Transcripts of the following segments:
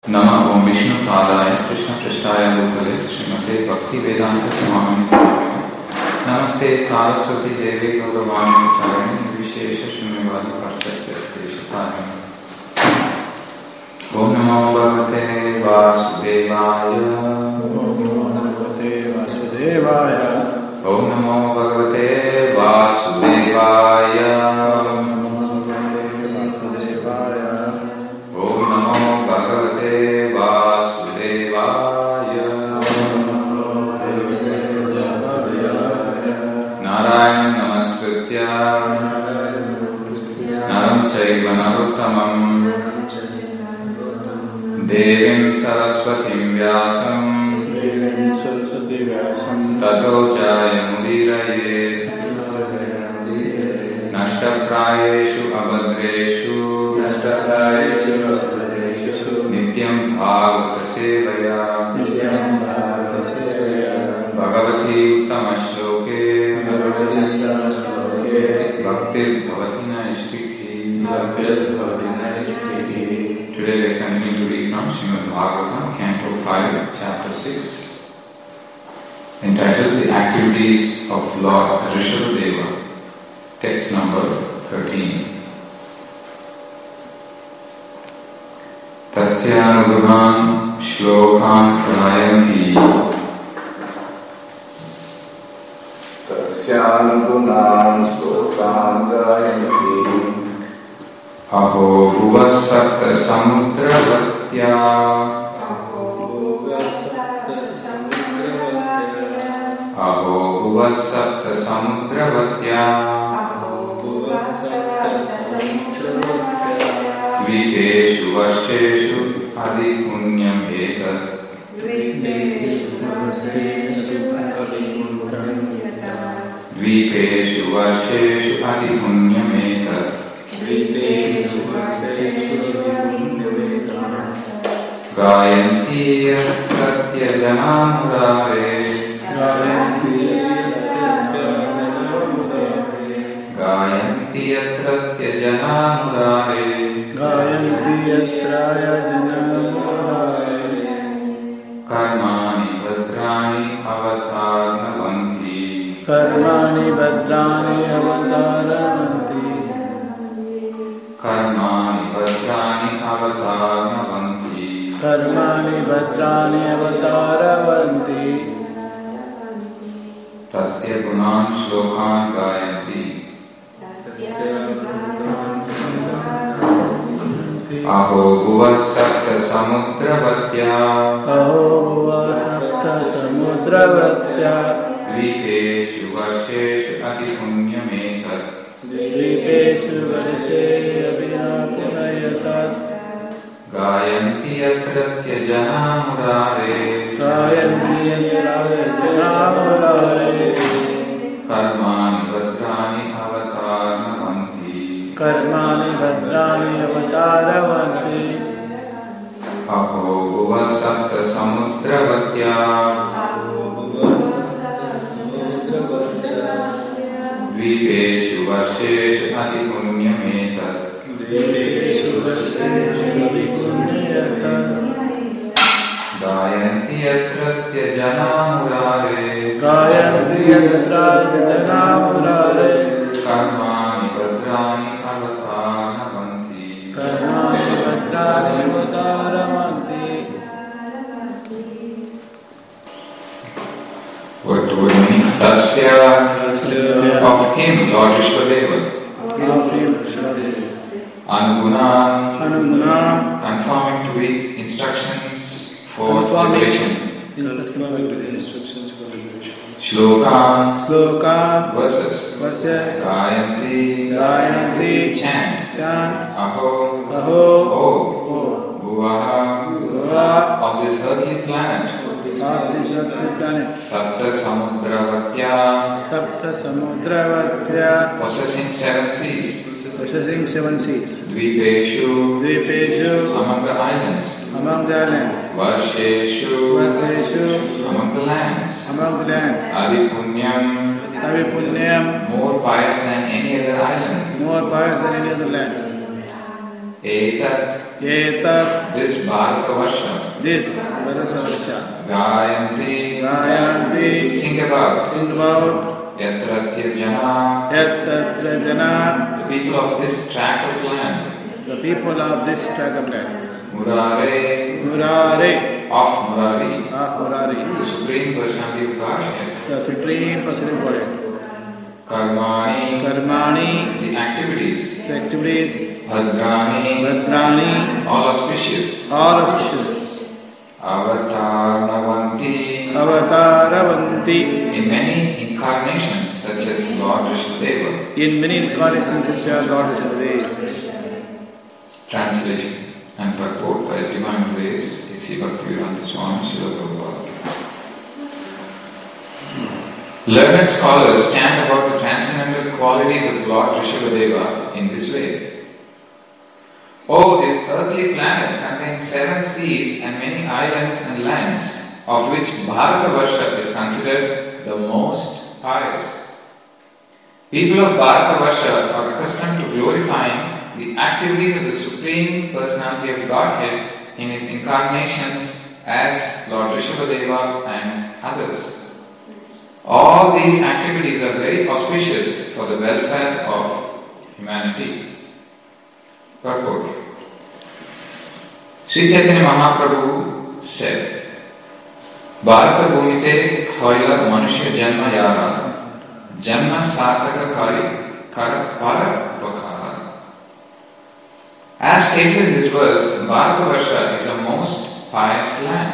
नमः ओं विष्णुपादाय कृष्णपृष्ठाय भूतले श्रीमते भक्तिवेदान्तस्वामिने नमस्ते सारस्वती देवी गौरवाणी प्रचारिणे निर्विशेष शून्यवादी पाश्चात्य ओम नमो भगवते वासुदेवाय ओम नमो भगवते वासुदेवाय नारायण नमस्कृत्य नरं चैव नरोत्तमं देवीं सरस्वतीं व्यासं ततो जयमुदीरयेत् नष्टप्रायेषु अभद्रेषु नित्यं भागवतसेवया Bhagwati उत्तमश्लोके भक्तिर्भवति नैष्ठिकी. Today we continue to read from Srimad Bhagavatam, Canto 5, Chapter 6, entitled The Activities of Lord Rishabhadeva, text number 13. Tasyanugunan shlokan gayanti Tasyanugunan shlokan gayanti Aho bhuvasapta samudravatya Aho bhuvasapta samudravatya Dviteshu varsheshu adipunyam etat Dvipeshu varsheshu adipunyam etat Gayanti yatratya janamurare Gayanti yatratya janamurare Karmani bhadrani avatarnavanti Karmani bhadrani avataranti Karmani bhadrani avatarnavanti Karmani bhadrani avataranti Tasya gunan shlokan gayanti Aho bhuvasapta samudravatya Aho bhuvasapta samudravatya Dvipeshu varsheshu adipunyam etat Dvipeshu varsheshu abhinapunayatat Gayanti yatratya janamurare Gayanti yatratya janamurare Karmani bhadrani avatarnavanti Karmani bhadrani avataranti Aho bhuvasapta samudravatya Dvipeshu varsheshu adipunyam etat Gayanti yatratya janamurare Gayanti yatratya janamurare Karmani bhadrani avatarnavanti Karmani bhadrani avataranti. What would mean? Tasya of him, Lord Vishwadeva. Anugunan, conforming to the instructions for liberation. Shlokan, verses. Gayanti, chant. Aho, Bhuvaha, of this earthly planet. Sapta samudravatya, possessing seven seas. Dvipeshu, among the islands. Varsheshu, among the lands. Adipunyam, more pious than any other island. More pious than any other land. Etat, this Bharatavarsha, Gayanti, sing about, Yatra Jana, the people of this tract of land, Murare, of Murari, the Supreme Personality of Godhead, Karmani, the activities, Bhadrani, all auspicious, Avataranti, in many incarnations such as Lord Rishabhadeva. Translation and purport by His Divine Grace, A.C. Bhaktivedanta Swami Srila Prabhupada. Learned scholars chant about the transcendental qualities of Lord Rishabhadeva in this way. Oh, this earthly planet contains 7 seas and many islands and lands, of which Bharatavarsha is considered the most pious. People of Bharatavarsha are accustomed to glorifying the activities of the Supreme Personality of Godhead in His incarnations as Lord Rishabhadeva and others. All these activities are very auspicious for the welfare of humanity. Purport. Sri Chaitanya Mahaprabhu said, Bharata Bhumite hoila manushya janma yara, janma sarthaka kari karat para upakara. As stated in this verse, Bharatavarsha is a most pious land.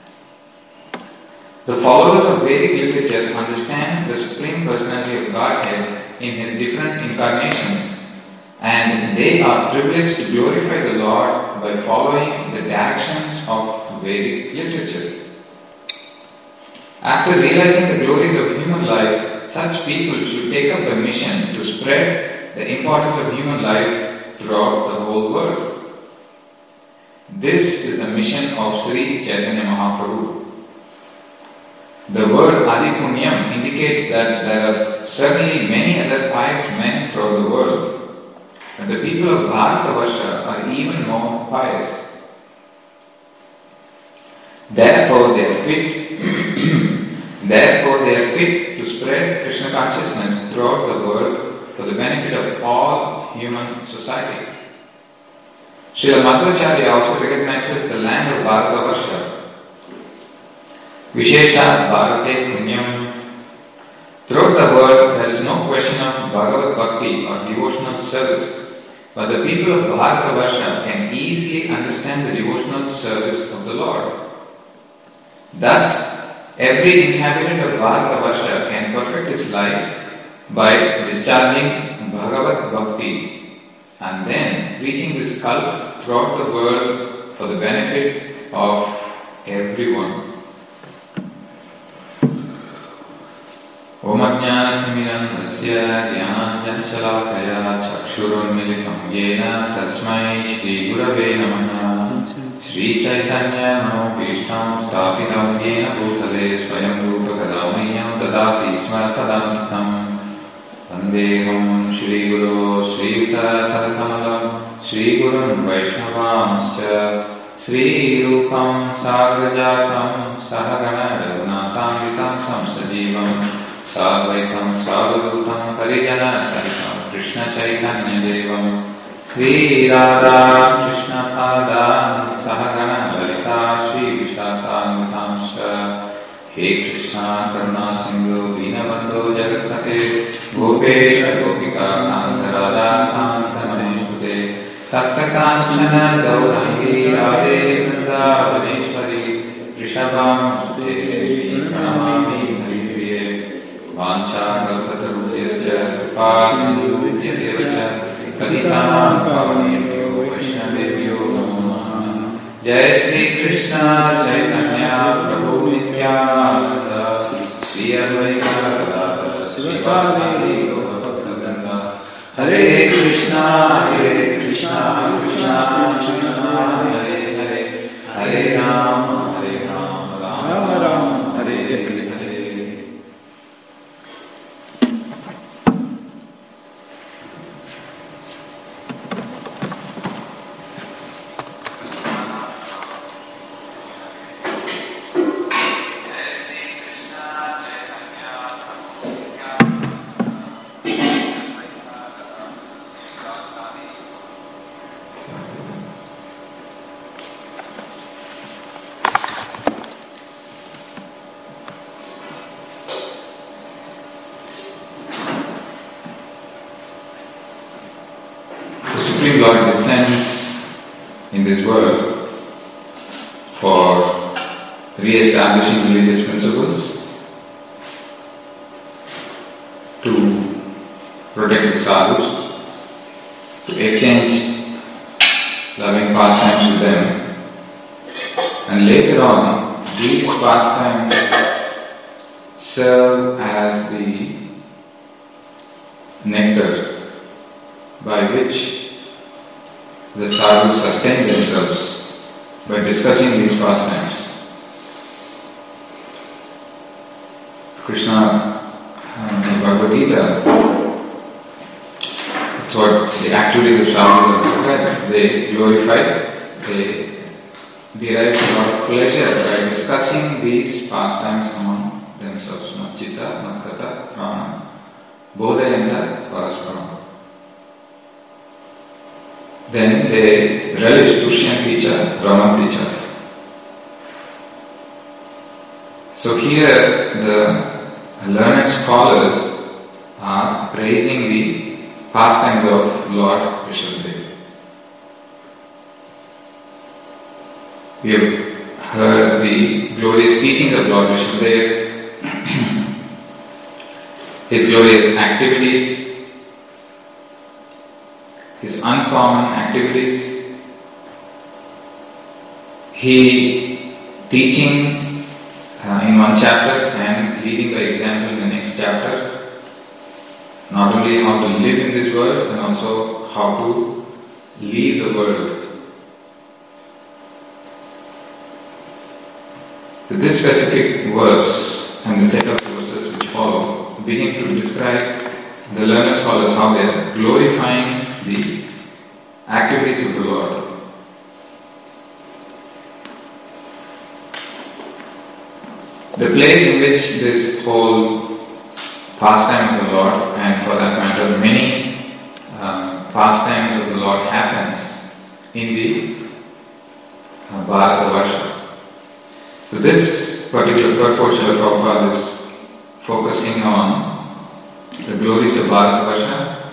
The followers of Vedic literature understand the Supreme Personality of Godhead in His different incarnations, and they are privileged to glorify the Lord by following the directions of Vedic literature. After realizing the glories of human life, such people should take up a mission to spread the importance of human life throughout the whole world. This is the mission of Sri Chaitanya Mahaprabhu. The word Adipunyam indicates that there are certainly many other pious men throughout the world, but the people of Bharatavarsha are even more pious. Therefore, they are fit to spread Krishna consciousness throughout the world for the benefit of all human society. Srila Madhvacharya also recognizes the land of Bharatavarsha. Vishesha Bharate Punyam. Throughout the world, there is no question of Bhagavad Bhakti or devotional service, but the people of Bharatavarsha can easily understand the devotional service of the Lord. Thus, every inhabitant of Bharatavarsha can perfect his life by discharging Bhagavad Bhakti and then preaching this cult throughout the world for the benefit of everyone. Om Ajnanathamirantasya Dhyananjansalakaya Chakshurunmilitam Yena Tasmai Shri Gurave Namaha Shri Chaitanya Manopishtam Stapitam Yena Bhutale Swayam Rupa Kadamayyam Dadati Smartadamtam Vandeham Shri Guru Shri Yuta Tadakamalam Shri Gurun Vaishnavansya Shri Rupam Sagrajatam Sahagana Raghunatham Samsajivam Sadvaitam Sadhutam Parijana Sahitam Krishna Chaitanya Devam Sri Radha Krishna Pada Sahagana Lalita Shri Vishakhanutamsha He Krishna Karuna Sindhu Dinabandhu Jagatpate Gopesha Gopika Kanta Radha Kanta Namostute Takta Kanchana Gaurangi Radhe Vrindavaneshwari Rishabham Sute Namami Vancha Kalpatarupyasya Kripa Sindhu Paditam Pavanebhyo Vaishnavebhyo Namo Namaha Jai Shri Krishna Chaitanya Prabhu Nityananda Shri Advaita Gadadhara Srivasadi Gaurabhakta Hare Krishna Krishna Krishna Hare Hare Hare Rama Rama Rama Hare Hare. descends in this world for re-establishing religious principles, to protect the sadhus, to exchange loving pastimes with them, and later on these pastimes serve as the nectar by which the sadhus sustain themselves by discussing these pastimes. Krishna in Bhagavad Gita, that's what the activities of sadhus are described. They glorify, they derive a lot of pleasure by discussing these pastimes among themselves. Chitta, Makkata, Prana, Bodhayanta, Parasparam. Then they relish Tushyanti cha, Ramanti cha. So here the learned scholars are praising the pastimes of Lord Rishabhadeva. We have heard the glorious teachings of Lord Rishabhadeva, his glorious activities, his uncommon activities, he teaching in one chapter and leading by example in the next chapter, not only how to live in this world and also how to leave the world. So this specific verse and the set of verses which follow begin to describe the learned scholars how they are glorifying the activities of the Lord. The place in which this whole pastime of the Lord, and for that matter many pastimes of the Lord happens in the Bharatavarsha. So this particular purport Srila Prabhupada is focusing on the glories of Bharatavarsha,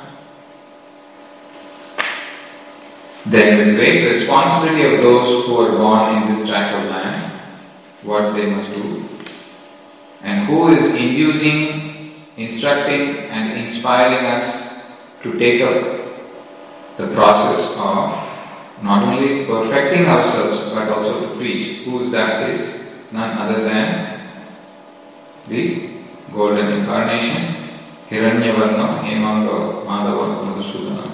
then the great responsibility of those who are born in this tract of land, what they must do, and who is inducing, instructing and inspiring us to take up the process of not only perfecting ourselves but also to preach. Who is that? Is none other than the golden incarnation, Hiranyavarna Hemanga Madhava Madhusudana,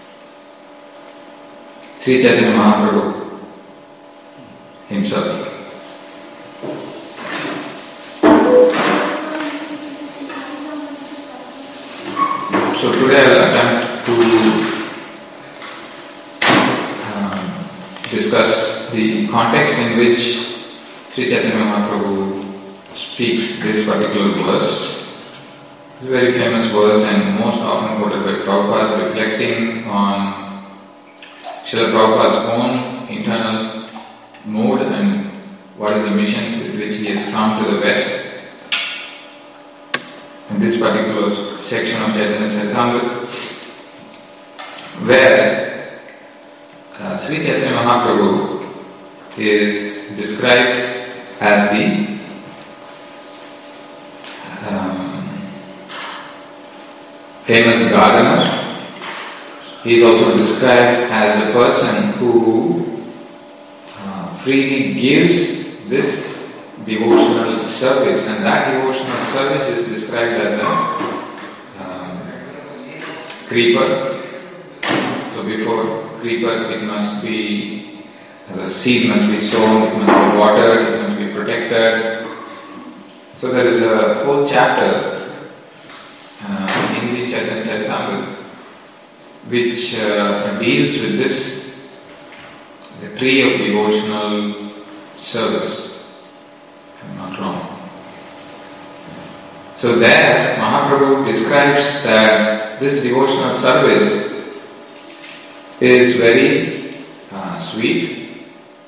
Sri Chaitanya Mahaprabhu himself. So today I will attempt to discuss the context in which Sri Chaitanya Mahaprabhu speaks this particular verse. It's a very famous verse and most often quoted by Prabhupada, reflecting on Srila Prabhupada's own internal mood and what is the mission with which he has come to the West. In this particular section of Chaitanya Charitamrita, where Sri Chaitanya Mahaprabhu is described as the famous gardener. He is also described as a person who freely gives this devotional service, and that devotional service is described as a creeper. So before creeper, it must be, the seed must be sown, it must be watered, it must be protected. So there is a whole chapter in the Chaitanya Charitamrita which deals with this, the tree of devotional service. If I'm not wrong. So there Mahaprabhu describes that this devotional service is very sweet,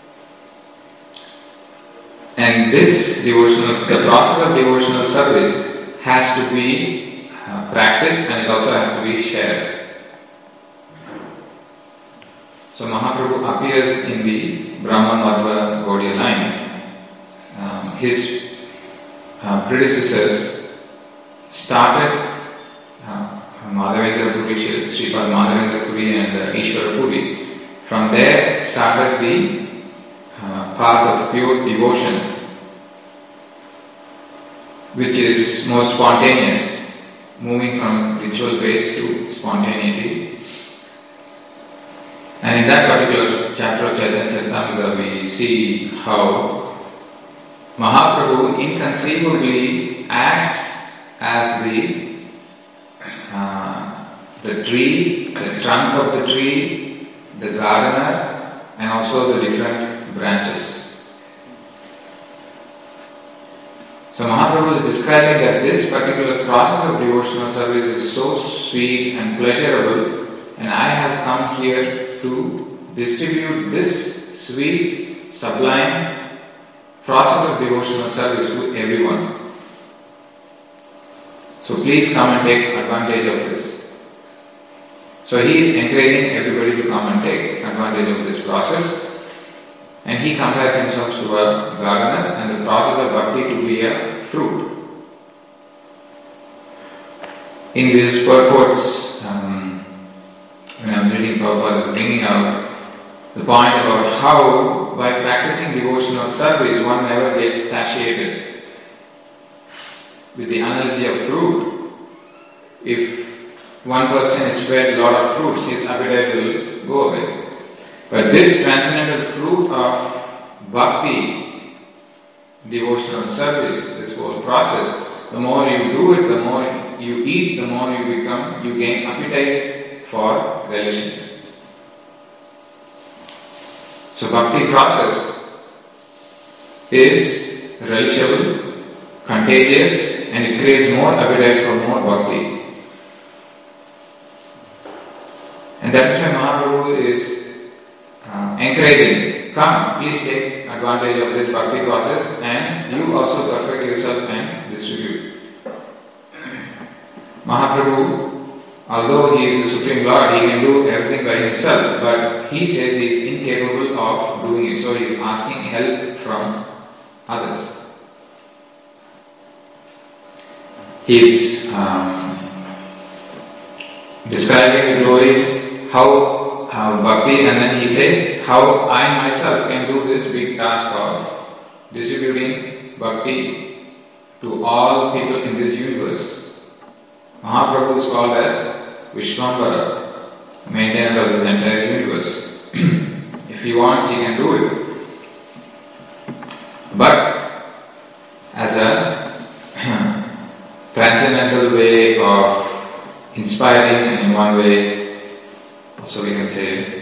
and this devotional, the process of devotional service has to be practiced, and it also has to be shared. So Mahaprabhu appears in the Brahman Madhva Gaudiya line. His predecessors started Madhavendra Puri, Sripad Madhavendra Puri and Ishvara Puri. From there started the path of pure devotion, which is more spontaneous, moving from ritual based to spontaneity. And in that particular chapter of Chaitanya Charitamrita, we see how Mahaprabhu inconceivably acts as the tree, the trunk of the tree, the gardener, and also the different branches. So Mahaprabhu is describing that this particular process of devotional service is so sweet and pleasurable, and I have come here to distribute this sweet, sublime process of devotional service to everyone. So please come and take advantage of this. So he is encouraging everybody to come and take advantage of this process, and he compares himself to a gardener and the process of bhakti to be a fruit. In these purports, when I was reading Prabhupada, I was bringing out the point about how by practicing devotional service one never gets satiated. With the analogy of fruit, if one person is fed a lot of fruits, his appetite will go away. But this transcendental fruit of bhakti, devotional service, this whole process, the more you do it, the more you eat, the more you gain appetite for relishing. So bhakti process is relishable, contagious, and it creates more appetite for more bhakti. And that is why Mahaprabhu is encouraging, come, please take advantage of this bhakti process and you also perfect yourself and distribute. Mahaprabhu, although he is the Supreme Lord, he can do everything by himself, but he says he is incapable of doing it, so he is asking help from others. He is describing the glories, how bhakti, and then he says how I myself can do this big task of distributing bhakti to all people in this universe. Mahaprabhu is called as Vishwambara, maintainer of this entire universe. If he wants, he can do it. But as a transcendental way of inspiring, and in one way, so we can say,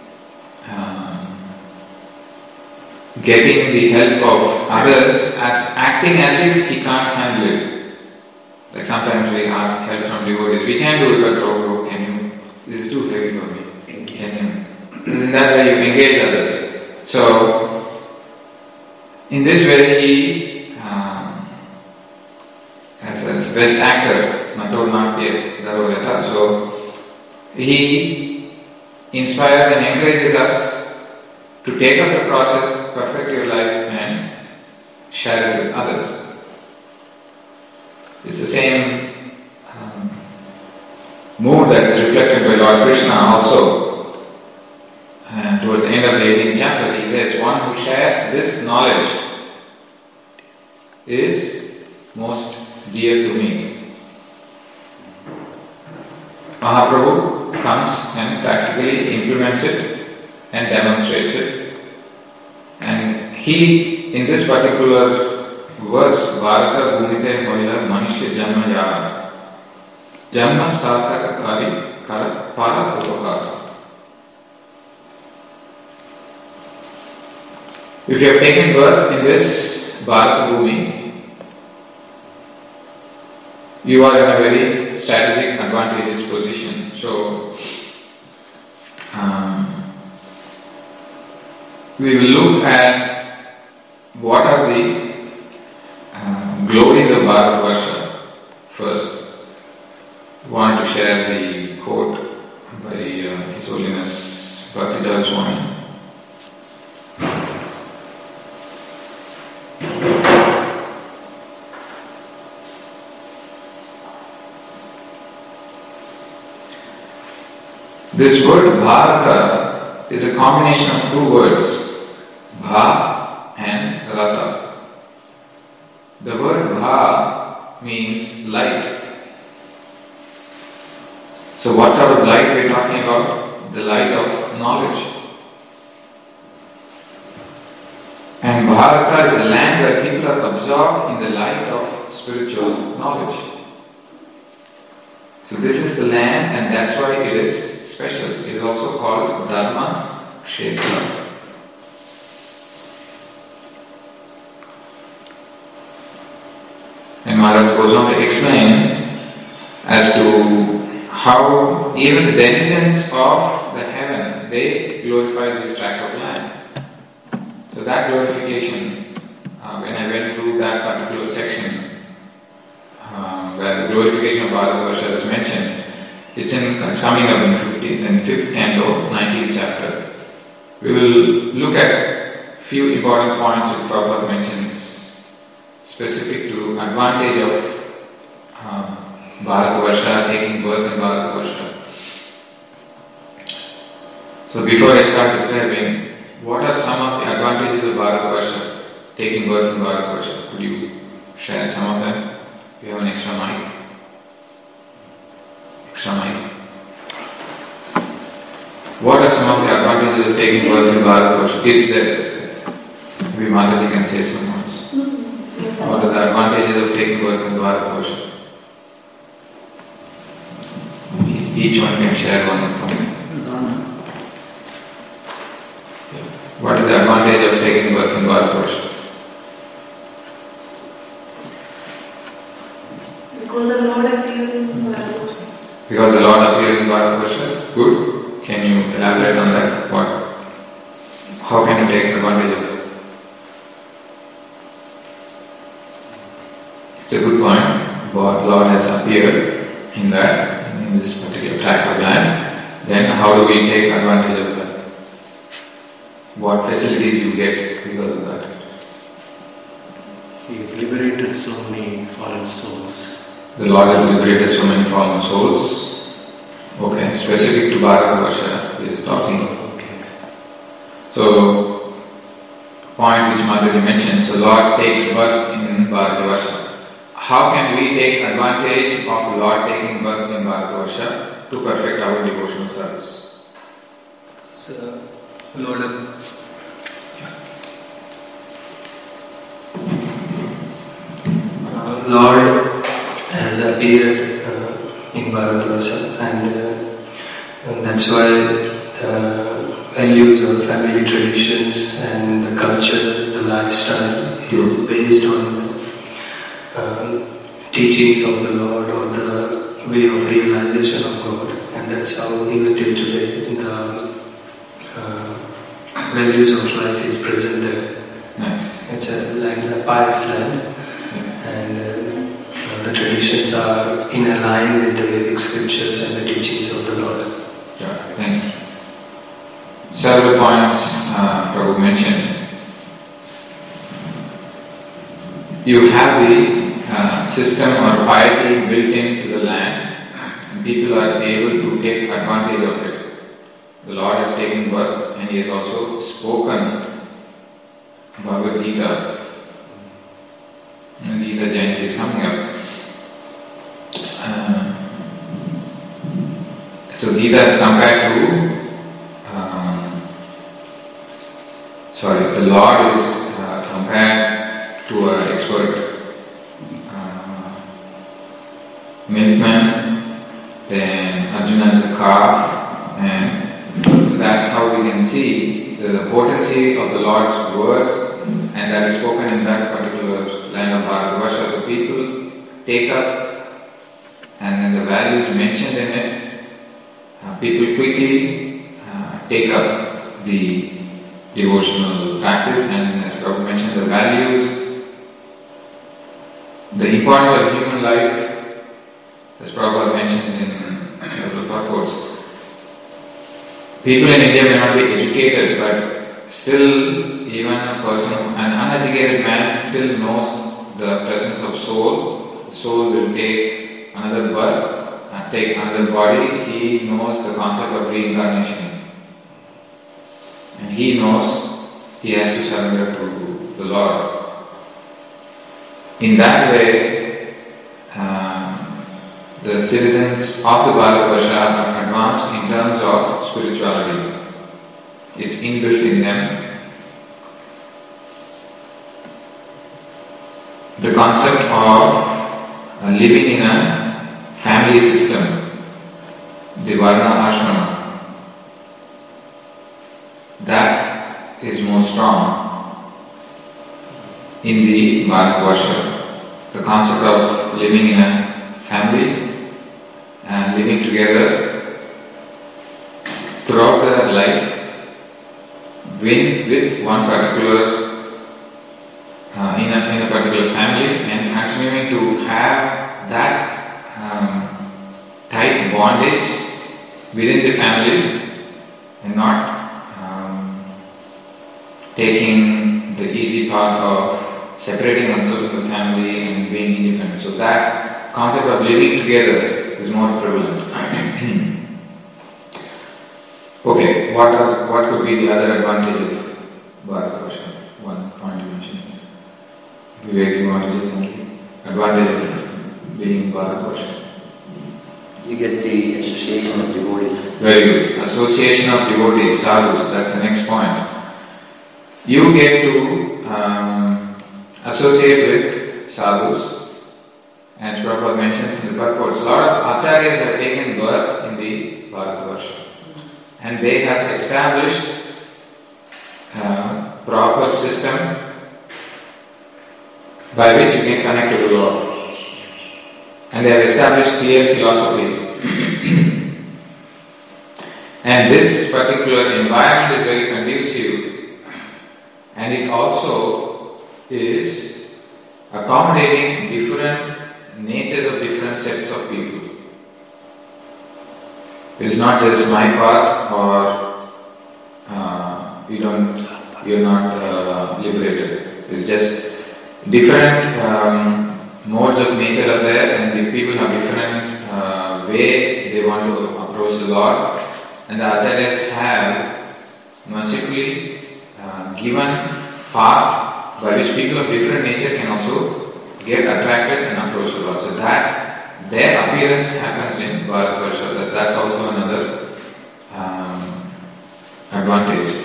getting the help of others as acting as if he can't handle it. Like sometimes we ask help from devotees, we can do it, but Prabhu, can you? This is too heavy for me. Can you? In that way you engage others. So, in this way he, as a best actor, Nato Natya Dharoveta, so he inspires and encourages us to take up the process, perfect your life and share it with others. It's the same mood that is reflected by Lord Krishna also. Towards the end of the 18th chapter, he says, one who shares this knowledge is most dear to me. Mahaprabhu comes and practically implements it and demonstrates it. And he, in this particular verse, Bharata Bhumite Hoila Manishya Janma Yara Janma Sarthaka Kari Para Upakara. If you have taken birth in this Bharata Bhumi, you are in a very strategic, advantageous position. So, we will look at what are the glories of Bharatvarsha first. I want to share the quote by His Holiness Bhaktivedanta This word Bharata is a combination of two words, Bha and Rata. The word Bha means light. So what sort of light we are talking about? The light of knowledge. And Bharata is a land where people are absorbed in the light of spiritual knowledge. So this is the land, and that's why it is special. It is also called Dharma Kshetra. And Maharaj goes on to explain as to how even the denizens of the heaven, they glorify this tract of land. So that glorification, when I went through that particular section, where the glorification of Bharatavarsha is mentioned, it's coming up in 5th canto, 19th chapter. We will look at few important points which Prabhupada mentions specific to advantage of Bharatavarsha, taking birth in Bharatavarsha. So before I start describing, what are some of the advantages of Bharatavarsha, taking birth in Bharatavarsha? Could you share some of them? You have an extra mic? What are some of the advantages of taking birth in Bharatavarsha? Is there? Maybe Mataji can say some words. What are the advantages of taking birth in Bharatavarsha? Each one can share one point. What is the advantage of taking birth in Bharatavarsha? Because the Lord appeared in Bharatavarsha. Because the Lord appeared in Bharatavarsha? Good. Can you elaborate on that? How can you take advantage of it? It's a good point. Lord has appeared in this particular tract of land. Then how do we take advantage of that? What facilities you get because of that? He has liberated so many fallen souls. The Lord has liberated so many fallen souls. Okay, specific to Bharatavarsha he is talking. Okay. So, point which Mataji mentioned, so Lord takes birth in Bharatavarsha. How can we take advantage of Lord taking birth in Bharatavarsha to perfect our devotional service? So, Lord has appeared in Bharatavarsha, and that's why the values of family traditions and the culture, the lifestyle is based on teachings of the Lord or the way of realization of God, and that's how even till today the values of life is present there. Nice. It's a pious land, and the traditions are in line with the Vedic scriptures and the teachings of the Lord. Sure, thank you. Several points Prabhu mentioned. You have the system or piety built into the land, and people are able to take advantage of it. The Lord has taken birth, and He has also spoken Bhagavad Gita. And Gita Jayanti is coming up. So Gita is compared to, the Lord is compared to an expert milkman, then Arjuna is a calf, and that's how we can see the potency of the Lord's words, and that is spoken in that particular land of Bharatavarsha. So people take up, and then the values mentioned in it, people quickly take up the devotional practice, and as Prabhupada mentioned, the values, the importance of human life, as Prabhupada mentions in several purports. People in India may not be educated, but still, even a person, an uneducated man still knows the presence of soul. The soul will take another birth, take another body, he knows the concept of reincarnation. And he knows he has to surrender to the Lord. In that way, the citizens of the Bharatavarsha are advanced in terms of spirituality. It's inbuilt in them. The concept of living in a family system, the Varna Ashrama, that is more strong in the Bharatavarsha. The concept of living in a family and living together throughout their life with one particular in a particular family, and continuing to have that tight bondage within the family and not taking the easy path of separating oneself from the family and being independent. So that concept of living together is more prevalent. Okay, what could be the other advantage of Bharatavarsha? One point you mentioned. Vivek, you want to say something? Advantage of being Bharatavarsha. You get the association of devotees. Very good. Association of devotees, sadhus, that's the next point. You get to associate with sadhus, and Prabhupada mentions in the purports, a lot of acharyas have taken birth in the Bharatavarsha, and they have established a proper system by which you can connect to the Lord. And they have established clear philosophies. And this particular environment is very conducive, and it also is accommodating different natures of different sets of people. It is not just my path or you're not liberated. It's just different modes of nature are there, and the people have different way they want to approach the Lord, and the acharyas have mercifully given path by which people of different nature can also get attracted and approach the Lord. So that their appearance happens in Bharatavarsha. That's also another advantage.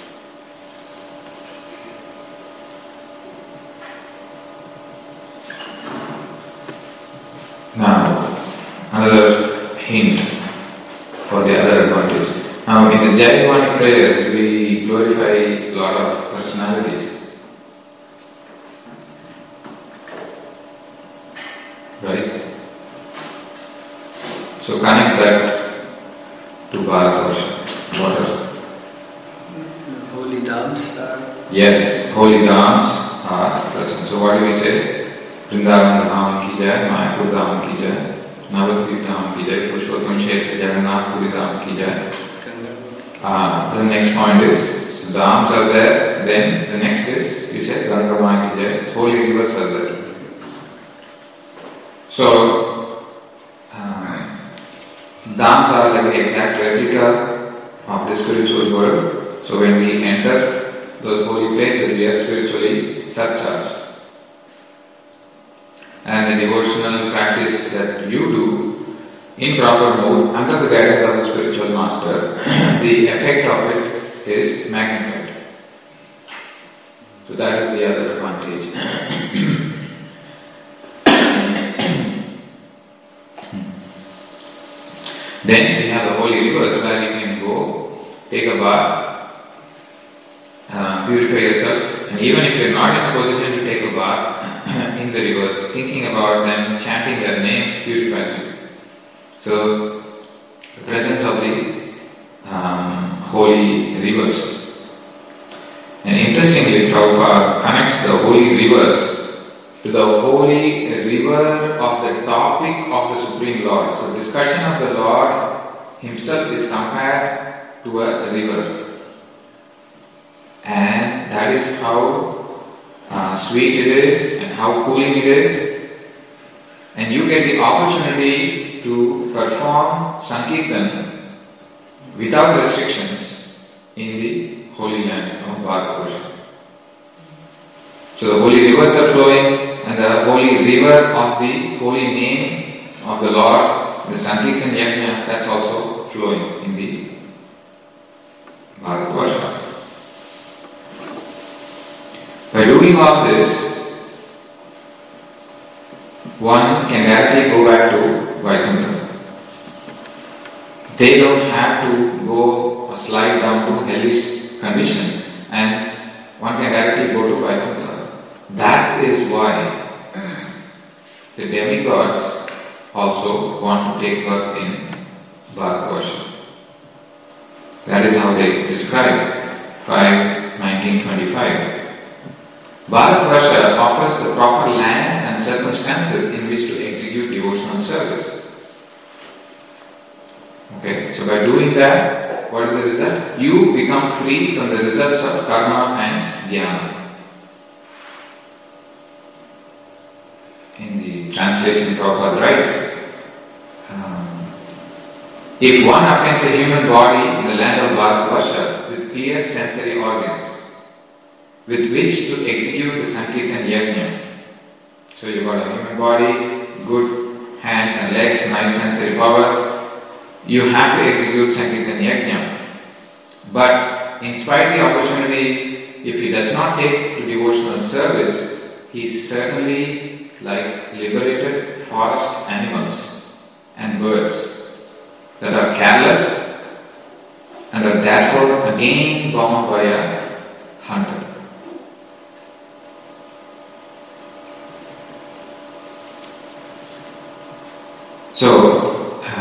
Now, another hint for the other advantage. Now, in the Jayavani prayers, we glorify a lot of personalities. Right? So connect that to Bharatavarsha. What are holy dhams are? Yes, holy dhams are present. So what do we say? Vrindavan Dham ki jai, Mayapur Dham ki jai, Navadvip Dham ki jai, Purushottam Kshetra Jagannath Puri Dham ki jai. The next point is, so dhams are there, then the next is, you said Ganga Maya ki jai, holy rivers are there. So, dhams are like the exact replica of the spiritual world. So when we enter those holy places, we are spiritually surcharged. And the devotional practice that you do in proper mood, under the guidance of the spiritual master, the effect of it is magnified. So that is the other advantage. Then we have the holy rivers where you can go, take a bath, purify yourself, and even if you are not in a position to take a bath in the rivers, thinking about them, chanting their names purifies you. So, the presence of the holy rivers. And interestingly, Prabhupada connects the holy rivers to the holy river of the topic of the Supreme Lord. So, discussion of the Lord Himself is compared to a river. And that is how sweet it is and how cooling it is. And you get the opportunity to perform Sankirtan without restrictions in the holy land of Bharatavarsha. So the holy rivers are flowing, and the holy river of the holy name of the Lord, the Sankirtan Yajna, that's also flowing in the Bharatavarsha. By doing all this, one can directly go back to Vaikuntha. They don't have to go or slide down to hellish conditions, and one can directly go to Vaikuntha. That is why the demigods also want to take birth in Bharatavarsha. That is how they describe 5:19:25. Bharatavarsha offers the proper land and circumstances in which to execute devotional service. Okay, so by doing that, what is the result? You become free from the results of karma and jnana. In the translation, Prabhupada writes, if one obtains a human body in the land of Bharatavarsha with clear sensory organs, with which to execute the Sankirtan Yajna. So you got a human body, good hands and legs, nice sensory power. You have to execute Sankirtan Yajna. But in spite of the opportunity, if he does not take to devotional service, he is certainly like liberated forest animals and birds that are careless and are therefore again bound by a hunter. So,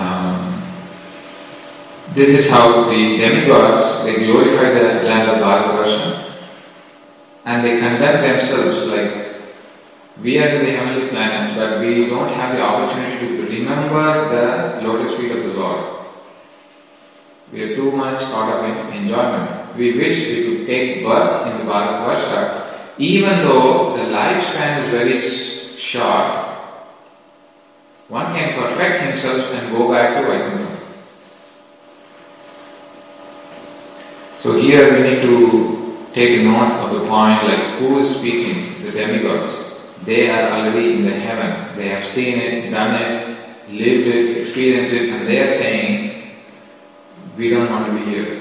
this is how the demigods, they glorify the land of Bharatavarsha and they conduct themselves like we are in the heavenly planets, but we don't have the opportunity to remember the lotus feet of the Lord. We are too much caught up in enjoyment. We wish we could take birth in the Bharatavarsha, even though the lifespan is very short. One can perfect himself and go back to Vaikuntha. So here we need to take note of the point, like who is speaking, the demigods. They are already in the heaven. They have seen it, done it, lived it, experienced it, and they are saying, we don't want to be here.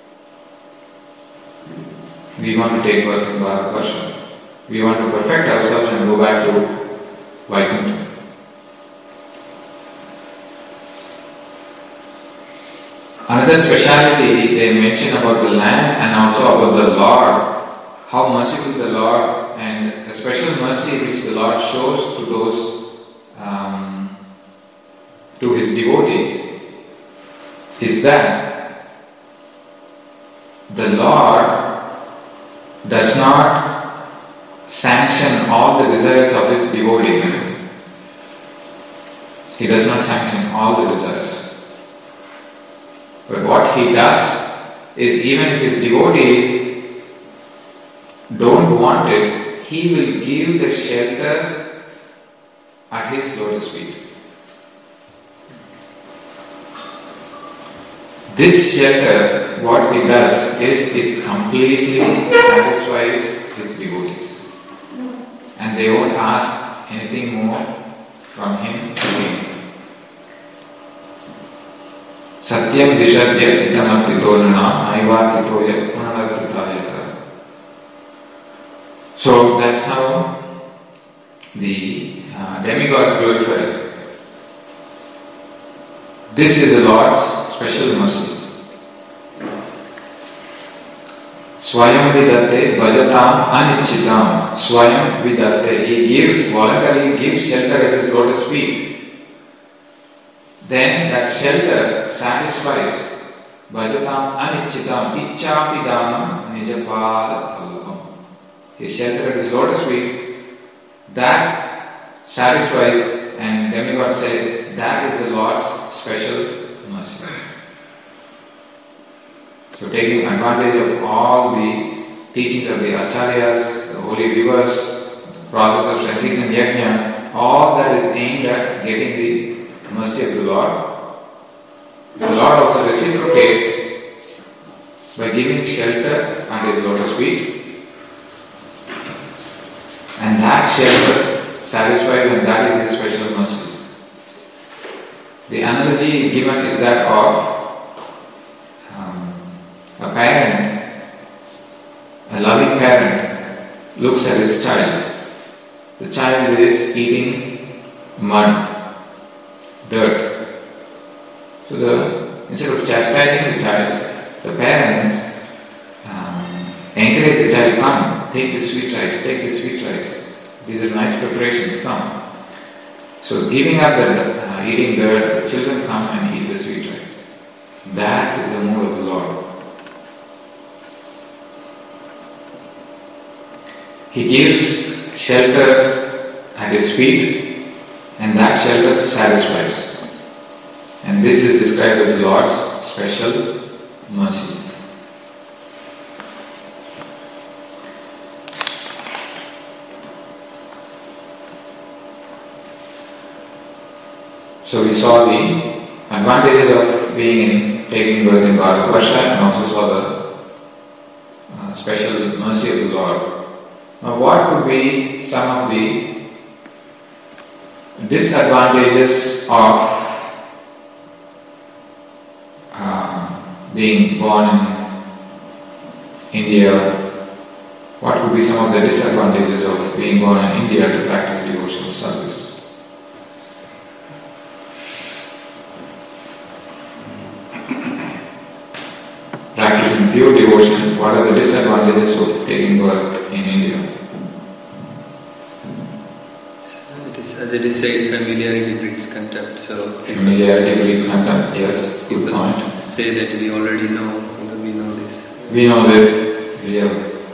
We want to take birth in Bharatavarsha. We want to perfect ourselves and go back to Vaikuntha. Another speciality they mention about the land and also about the Lord, how merciful the Lord and the special mercy which the Lord shows to those, to His devotees, is that the Lord does not sanction all the desires of His devotees. He does not sanction all the desires. But what He does is, even if His devotees don't want it, He will give the shelter at His lotus feet. This shelter, what it does is it completely satisfies His devotees. And they won't ask anything more from Him again. Satyam dishadya itamartito nana naivatitoya punanartitayata. So that's how the demigods glorify. This is the Lord's special mercy. Swayam vidatte bhajatam anichitam. Swayam vidatte. He gives, voluntarily gives shelter at His lotus feet. Then that shelter satisfies bhajatam anichitam ichchapidanam nijapala pallapam. His shelter at His lotus feet, that satisfies, and demigods say that is the Lord's special mercy. So taking advantage of all the teachings of the Acharyas, the holy rivers, the process of Sankirtan Yajna, all that is aimed at getting the mercy of the Lord also reciprocates by giving shelter under His lotus feet. And that shelter satisfies, and that is His special mercy. The analogy given is that of a parent, a loving parent, looks at his child. The child is eating mud, dirt. So instead of chastising the child, the parents encourage the child, come, take this sweet rice, take this sweet rice. These are nice preparations, come. So giving up the eating dirt, the children come and eat the sweet rice. That is the mood of the Lord. He gives shelter at His feet, and that shelter satisfies. And this is described as the Lord's special mercy. So we saw the advantages of taking birth in Bharatavarsha, and also saw the special mercy of the Lord. Now, what could be some of the disadvantages of being born in India? What could be some of the disadvantages of being born in India to practice devotional service? Practicing pure devotion, what are the disadvantages of taking birth in India? As it is said, familiarity breeds contempt. So familiarity breeds contempt, yes, good point. Say that we already know, we know this. We know this, yeah.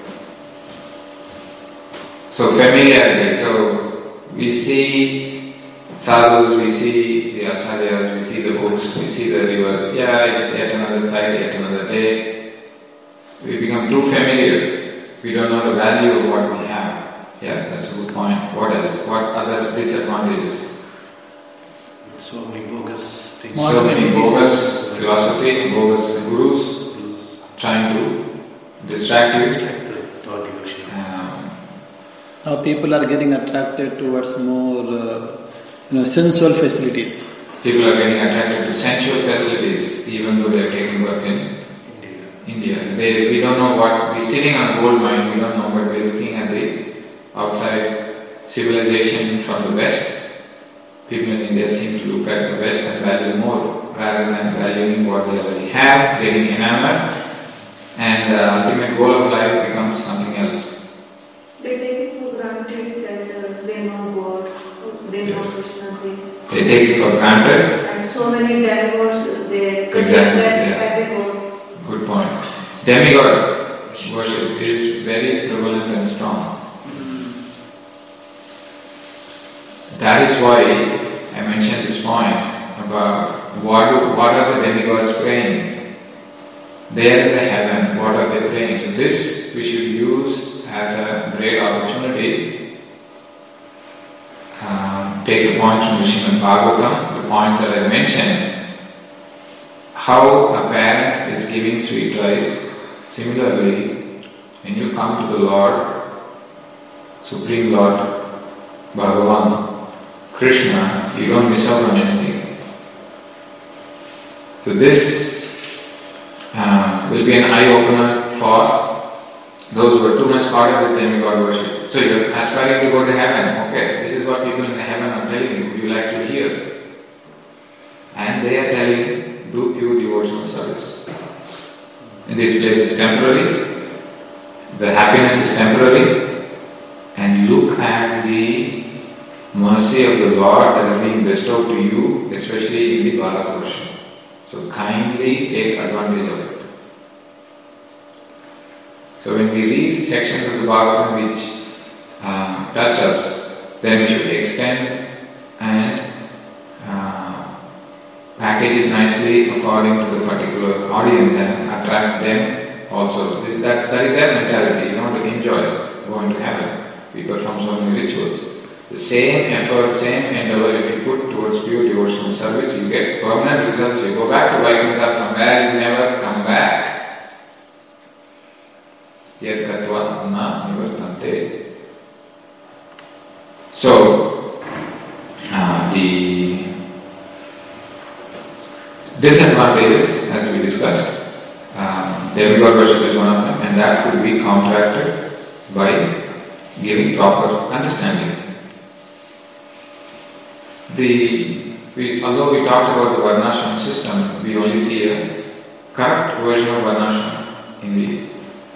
So familiarity, so we see sadhus, we see the acharyas, we see the books, we see the rivers. Yeah, it's yet another site, yet another day. We become too familiar. We don't know the value of what we have. Yeah, that's a good point. What else? What other disadvantages? So many bogus things. So many bogus philosophies, bogus gurus trying to distract you. Distract the Lord devotion. Now people are getting attracted towards more sensual facilities. People are getting attracted to sensual facilities, even though they are taking birth in India. We don't know what, we're sitting on a gold mine, we don't know, but we're looking at the outside civilization from the West. People in India seem to look at the West and value more, rather than valuing what they already have, getting enamored, and the ultimate goal of life becomes something else. They take it for granted that they know God, they know Krishna. They take it for granted. And so many demigods, they Exactly, consider yeah. as a God. Good point. Demigod worship is very prevalent and strong. That is why I mentioned this point about what are the demigods praying. They are in the heaven, what are they praying? So this we should use as a great opportunity. Take the points from the Srimad Bhagavatam, the points that I mentioned. How a parent is giving sweet rice. Similarly, when you come to the Lord, Supreme Lord, Bhagavan, Krishna, you don't miss out on anything. So this will be an eye-opener for those who are too much caught up with demigod worship. So you're aspiring to go to heaven. Okay, this is what people in heaven are telling you. Would you like to hear? And they are telling you, do pure devotional service. In this place is temporary. The happiness is temporary. And look at the mercy of the Lord that is being bestowed to you, especially in the Bharatavarsha. So kindly take advantage of it. So when we read sections of the Bhagavatam which touch us, then we should extend and package it nicely according to the particular audience and attract them also. That is their mentality, to enjoy going to heaven. We perform so many rituals. The same effort, same endeavor, if you put towards pure devotional service, you get permanent results. You go back to Vaikuntha from where you never come back. Yad gatva na nivartante. So, the disadvantages, as we discussed, demigod worship is one of them, and that could be counteracted by giving proper understanding. Although we talked about the Varnashram system, we only see a correct version of Varnashram in the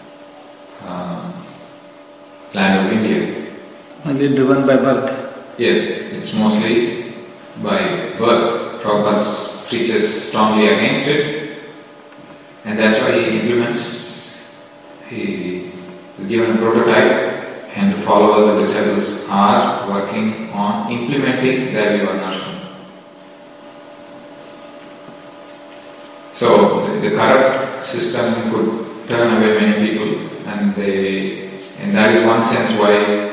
land of India. Only driven by birth. Yes, it's mostly by birth. Prabhupada preaches strongly against it, and that's why he is given a prototype, and the followers and disciples are working on implementing the Varnashram. So the corrupt system could turn away many people, and that is one sense why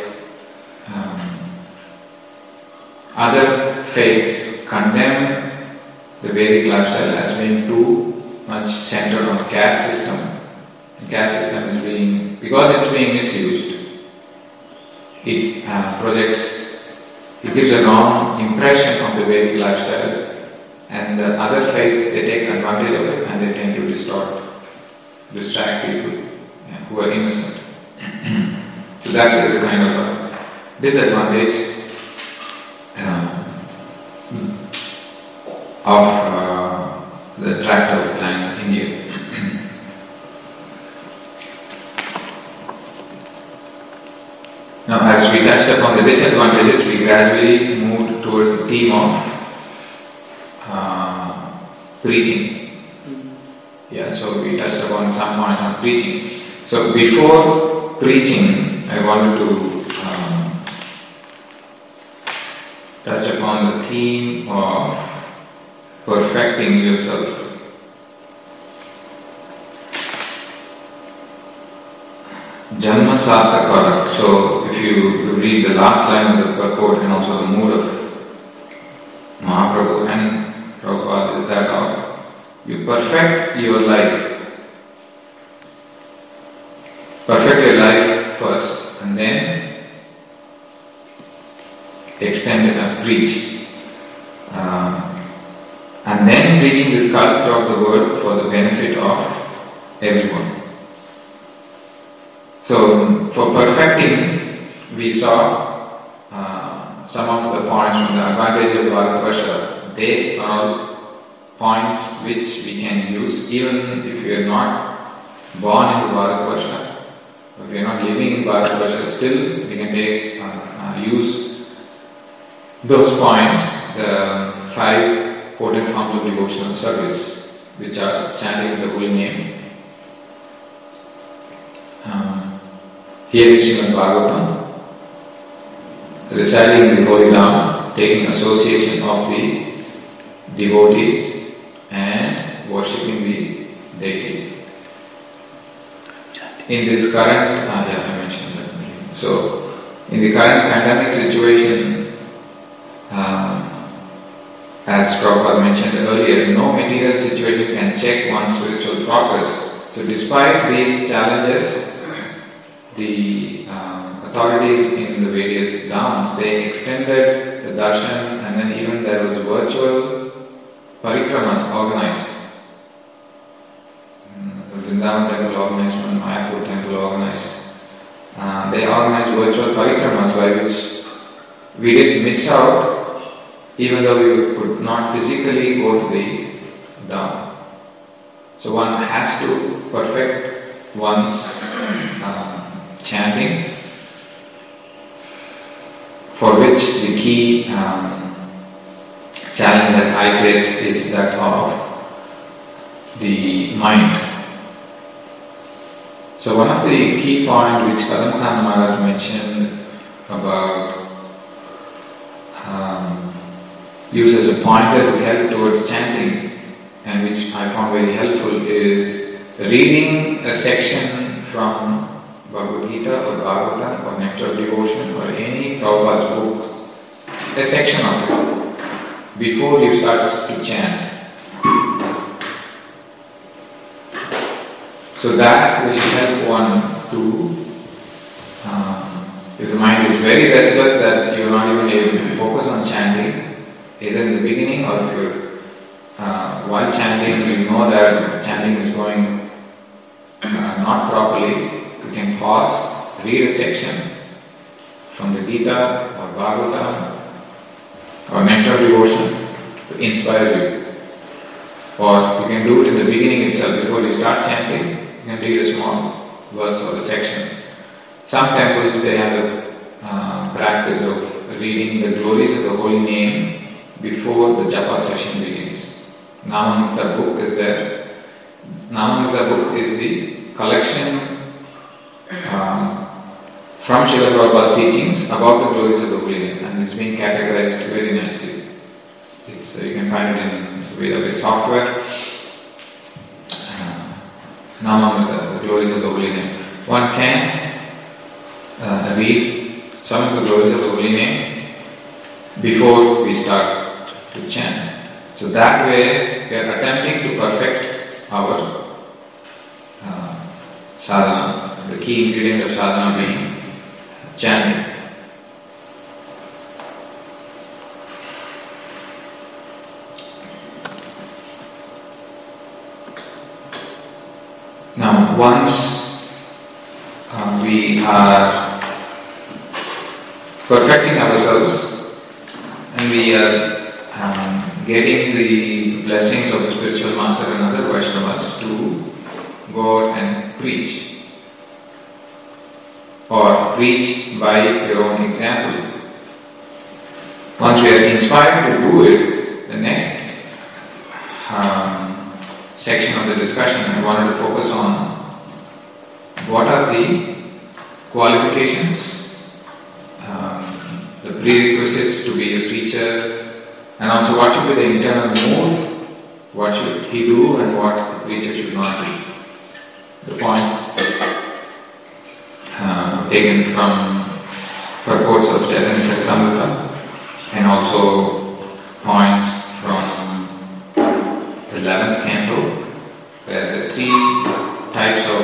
other faiths condemn the Vedic lifestyle as being too much centered on caste system. The caste system is because it's being misused, it gives a wrong impression of the Vedic lifestyle, and the other faiths, they take advantage of it and they tend to distract people who are innocent. So that is a kind of a disadvantage of the tract of land India. Now, as we touched upon the disadvantages, we gradually moved towards the theme of preaching. Yeah, so we touched upon some points on preaching. So before preaching, I wanted to touch upon the theme of perfecting yourself. Janma Sarthakara. So if you read the last line of the purport and also the mood of Mahaprabhu and Prabhupada is that of you perfect your life. Perfect your life first and then extend it and preach. And then preaching this culture of the word for the benefit of everyone. So, for perfecting, we saw some of the points from the advantage of Bharatavarsha. They are all points which we can use even if we are not born into Bharatavarsha. If we are not living in Bharatavarsha, still we can use those points, the 5 potent forms of devotional service, which are chanting the holy name, hearing Srimad Bhagavatam, reciting the Holy Dham, taking association of the devotees, and worshipping the deity. In this current, I mentioned that. So, in the current pandemic situation, as Prabhupada mentioned earlier, no material situation can check one's spiritual progress. So, despite these challenges, the authorities in the various dhams, they extended the darshan, and then even there was virtual parikramas organized. The Vrindavan temple organized, one Mayapur temple organized. They organized virtual parikramas by which we did miss out, even though we could not physically go to the dham. So one has to perfect one's chanting, for which the key challenge that I place is that of the mind. So one of the key points which Kadamkhan Maharaj mentioned about use as a pointer to help towards chanting, and which I found very helpful, is reading a section from Bhagavad Gita or Bhagavatam or Nectar of Devotion or any Prabhupada's book, a section of it, before you start to chant. So that will help one to, if the mind is very restless that you are not even able to focus on chanting, either in the beginning or if you're while chanting, you know that the chanting is going not properly, you can pause, read a section from the Gita or Bhagavatam or Nectar of Devotion to inspire you. Or you can do it in the beginning itself, before you start chanting, you can read a small verse or a section. Some temples, they have a practice of reading the glories of the holy name before the japa session begins. Namamrita book is there. Namamrita book is the collection from Srila Prabhupada's teachings about the glories of the holy name, and it's been categorized very nicely. You can find it in Veda-based software. Namamrita, the glories of the holy name. One can read some of the glories of the holy name before we start to chant. So that way we are attempting to perfect our sadhana, the key ingredient of sadhana being chanting. Now, once we are perfecting ourselves and we are getting the blessings of the spiritual master and other Vaishnavas to go out and preach, or preach by your own example. Once we are inspired to do it, the next section of the discussion I wanted to focus on what are the qualifications, the prerequisites to be a preacher, and also what should be the internal mood, what should he do and what the preacher should not do. The points taken from purports of Chaitanya Charitamrita and also points from the 11th canto, where the 3 types of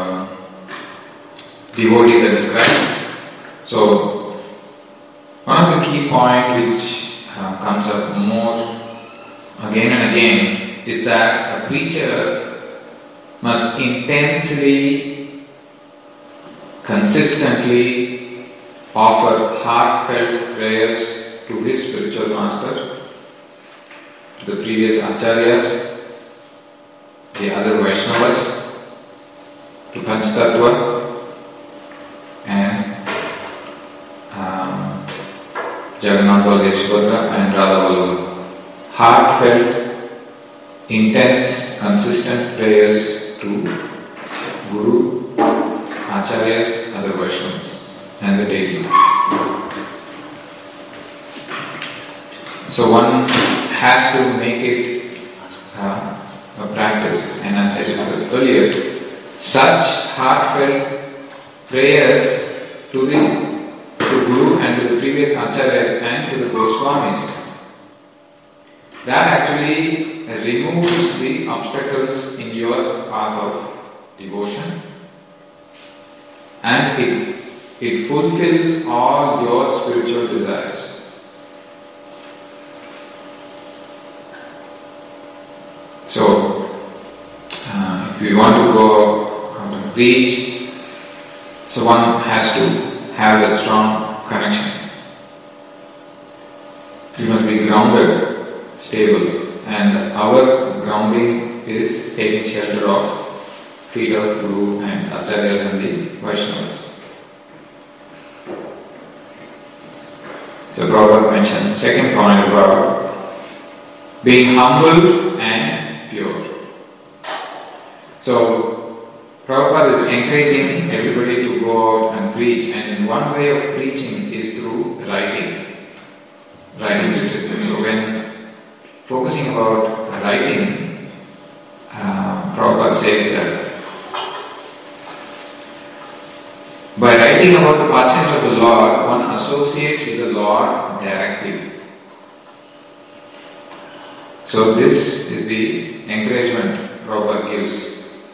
devotees are described. So, one of the key points which comes up more again and again is that a preacher must intensely, consistently offer heartfelt prayers to his spiritual master, to the previous acharyas, the other Vaishnavas, to Panchatattva, and Jagannath Baladev Subhadra and Radha Vallabha. Heartfelt, intense, consistent prayers to Guru, Acharyas, other Vaishnavas, and the deities. So one has to make it a practice, and as I discussed earlier, such heartfelt prayers to Guru and to the previous Acharyas and to the Goswamis, that actually removes the obstacles in your path of devotion, and it fulfills all your spiritual desires. So, if we want to go out and preach, so one has to have a strong connection. You must be grounded, stable, and our grounding is taking shelter of feet of Guru and Acharyas and the Vaishnavas. So Prabhupada mentions the second point about being humble and pure. So Prabhupada is encouraging everybody to go out and preach, and one way of preaching is through writing literature. So when focusing about writing, Prabhupada says that By writing about the pastimes of the Lord, one associates with the Lord directly. So this is the encouragement Prabhupada gives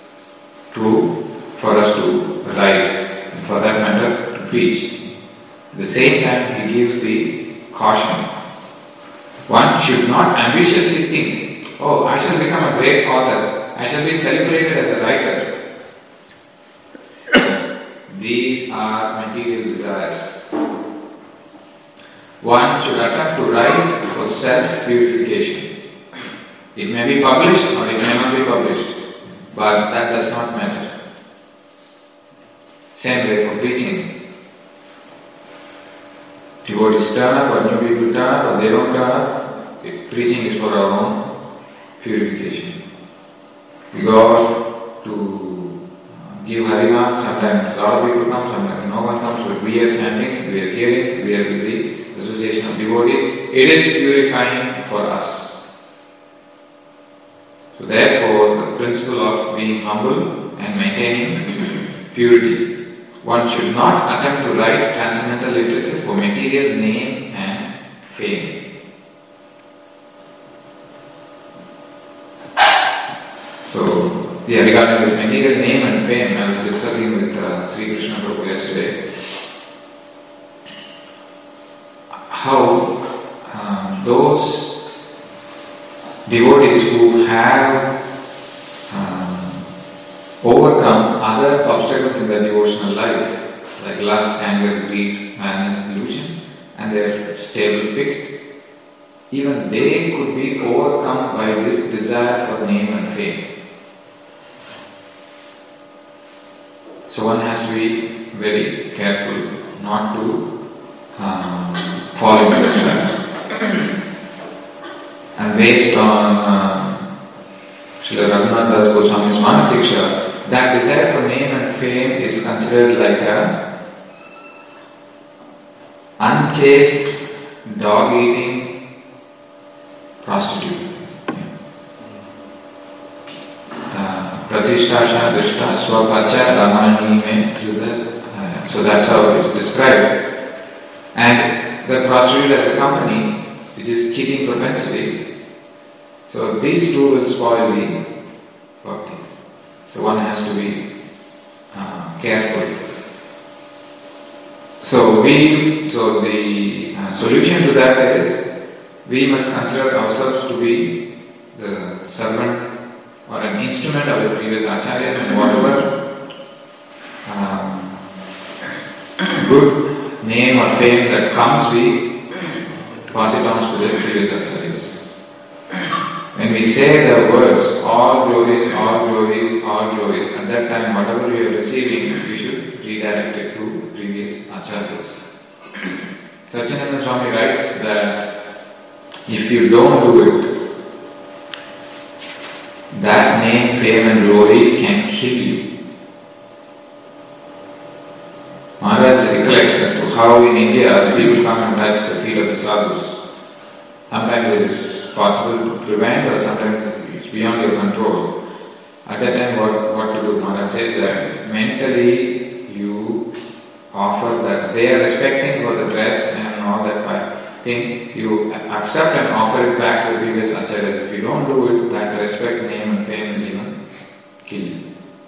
for us to write, and for that matter to preach. At the same time, he gives the caution. One should not ambitiously think, oh, I shall become a great author, I shall be celebrated as a writer. These are material desires. One should attempt to write for self-purification. It may be published or it may not be published, but that does not matter. Same way for preaching. Devotees turn up or new people turn up or they don't turn up. Preaching is for our own purification. We go out to give Harinam, sometimes a lot of people come, sometimes no one comes, but we are standing, we are hearing, we are with the association of devotees. It is purifying for us. So therefore, the principle of being humble and maintaining purity. One should not attempt to write transcendental literature for material name and fame. So, regarding this material name and fame, I was discussing with Sri Krishna Prabhu yesterday how those devotees who have overcome other obstacles in their devotional life, like lust, anger, greed, madness, delusion, and they are stable, fixed, even they could be overcome by this desire for name and fame. So one has to be very careful not to fall into the trap. And based on Srila Raghunath Das Goswami's Manasiksha, that desire for name and fame is considered like a unchaste, dog-eating prostitute. Pratishtha Drishta Swapacha Ramani Me Yuddha. So that's how it is described. And the prostitute as a company, which is cheating propensity. So these two will spoil the bhakti. So one has to be careful. So the solution to that is we must consider ourselves to be the servant or an instrument of the previous acharyas, and whatever good name or fame that comes, we pass it on to the previous acharyas. When we say the words, all glories, all glories, all glories, at that time whatever we are receiving, we should redirect it to previous acharyas. Satchidananda Swami writes that if you don't do it, that name, fame and glory can kill you. Maharaj recollects as to how in India the people come and touch the feet of the sadhus. Sometimes it is possible to prevent, or sometimes it's beyond your control. At that time what to do? Maharaj says that mentally you offer that they are respecting for the dress and all that thing, you accept and offer it back to the previous acharyas. If you don't do it, that respect, name and fame will even kill you.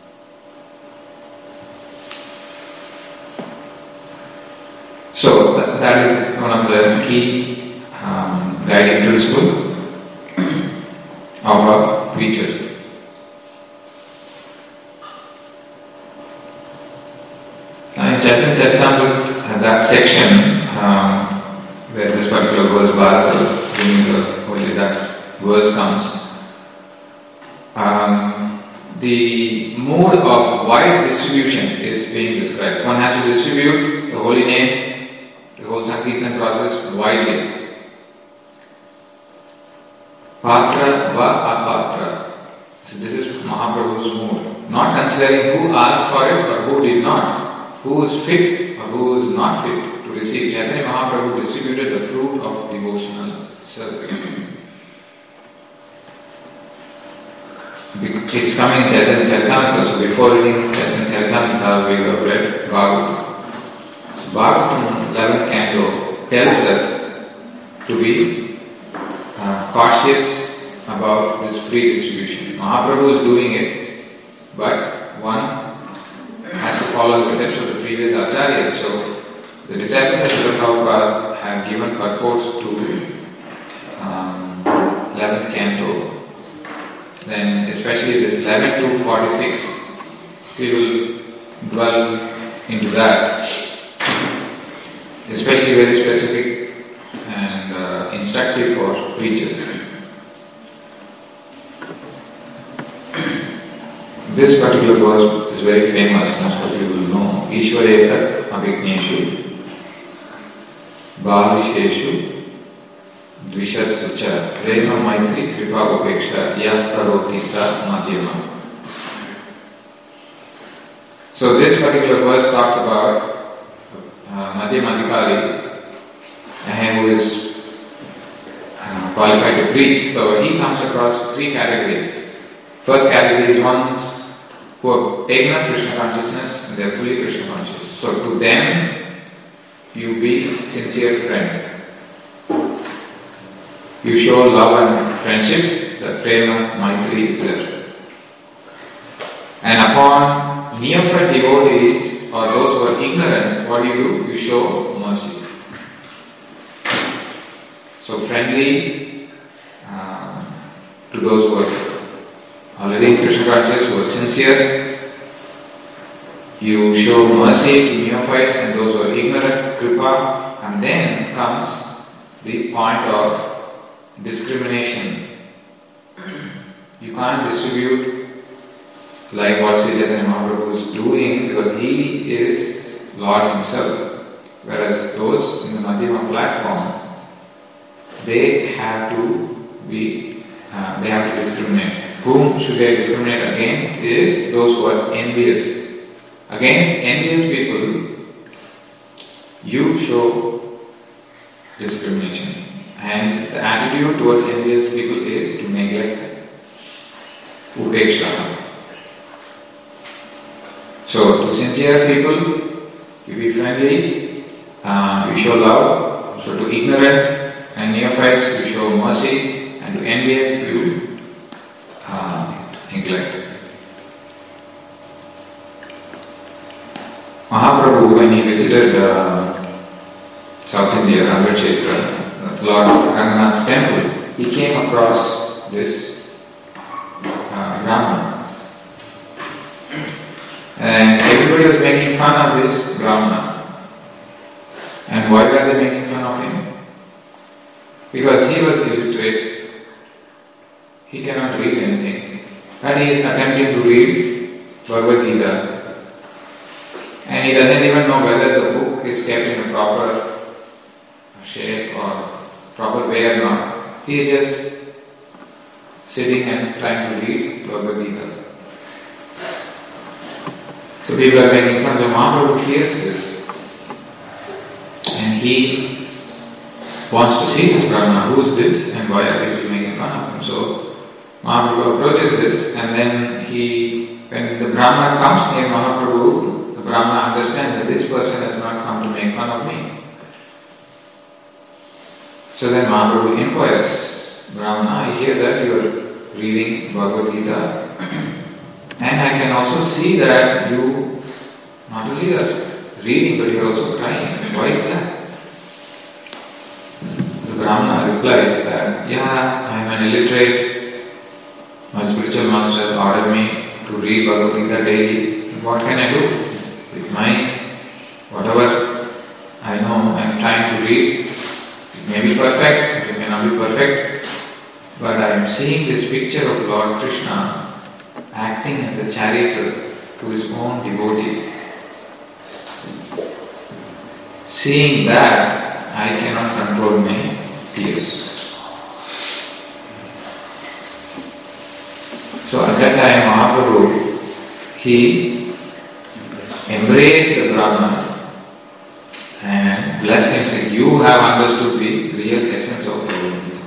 So that is one of the key guiding principle of a preacher. Now in Chaitanya Charitamrita, that section where this particular verse, Bharata, only that verse comes, the mode of wide distribution is being described. One has to distribute the holy name, the whole Sankirtan process widely. Patra va apatra. So this is Mahaprabhu's mood. Not considering who asked for it or who did not, who is fit or who is not fit to receive. Chaitanya Mahaprabhu distributed the fruit of devotional service. It's coming in Chaitanya Charitamrita, so before reading Chaitanya Charitamrita we have read Bhagavatam. Bhagavatam 11th canto tells us to be cautious about this free distribution. Mahaprabhu is doing it, but one has to follow the steps of the previous acharyas. So the disciples of Srila Prabhupada have given purports to 11th canto. Then especially this 11 to 46, we will dwell into that. Especially very specific and instructive for preachers. This particular verse is very famous, most of you will know. Ishwareta abhigneshu bhavisheshu dvishad sucha prema maitri kripa upeksha yat karoti sa madhyama. So this particular verse talks about Madhyama Adhikari, who is qualified to preach. So he comes across three categories. First category is ones who have taken up Krishna consciousness and they are fully Krishna conscious. So to them, you be sincere friend. You show love and friendship, the prema, maitri is there. And upon neophyte devotees or those who are ignorant, what do? You show mercy. So friendly to those who are already Krishna conscious, who are sincere. You show mercy to neophytes and those who are ignorant, kripa, and then comes the point of discrimination. You can't distribute like what Sri Chaitanya Mahaprabhu is doing because he is Lord himself. Whereas those in the Madhyama platform, they have to discriminate. Whom should they discriminate against is those who are envious. Against envious people, you show discrimination. And the attitude towards envious people is to neglect them. Upeksha. So to sincere people, you be friendly, you show love. So to ignorant and neophytes, you show mercy, and to envious, you neglect. Mahaprabhu, when he visited South India, Ramgarh Lord Ranganath's temple, he came across this Brahman. And everybody was making fun of this Brahman. And why were they making fun of him? Because he was illiterate. He cannot read anything. And he is attempting to read Bhagavad Gita. And he doesn't even know whether the book is kept in a proper shape or proper way or not. He is just sitting and trying to read Bhagavad Gita. So people are making fun. So Mahaprabhu hears this. And he wants to see this Brahmana. Who is this and why are people making fun of him? So Mahaprabhu approaches this, and then when the Brahmana comes near Mahaprabhu, the Brahmana understands that this person has not come to make fun of me. So then Mahaprabhu inquires, Brahmana, I hear that you are reading Bhagavad Gita, and I can also see that you not only are reading but you are also crying. Why is that? The Brahmana replies that, yeah, I am an illiterate. My spiritual master has ordered me to read Bhagavad Gita daily. What can I do? With my whatever I know, I am trying to read. It may be perfect, it may not be perfect, but I am seeing this picture of Lord Krishna acting as a charioteer to his own devotee. Seeing that, I cannot control my tears. So at that time, Mahaprabhu, he embraced the Brahman and blessed him, saying, you have understood the real essence of Bhagavad Gita.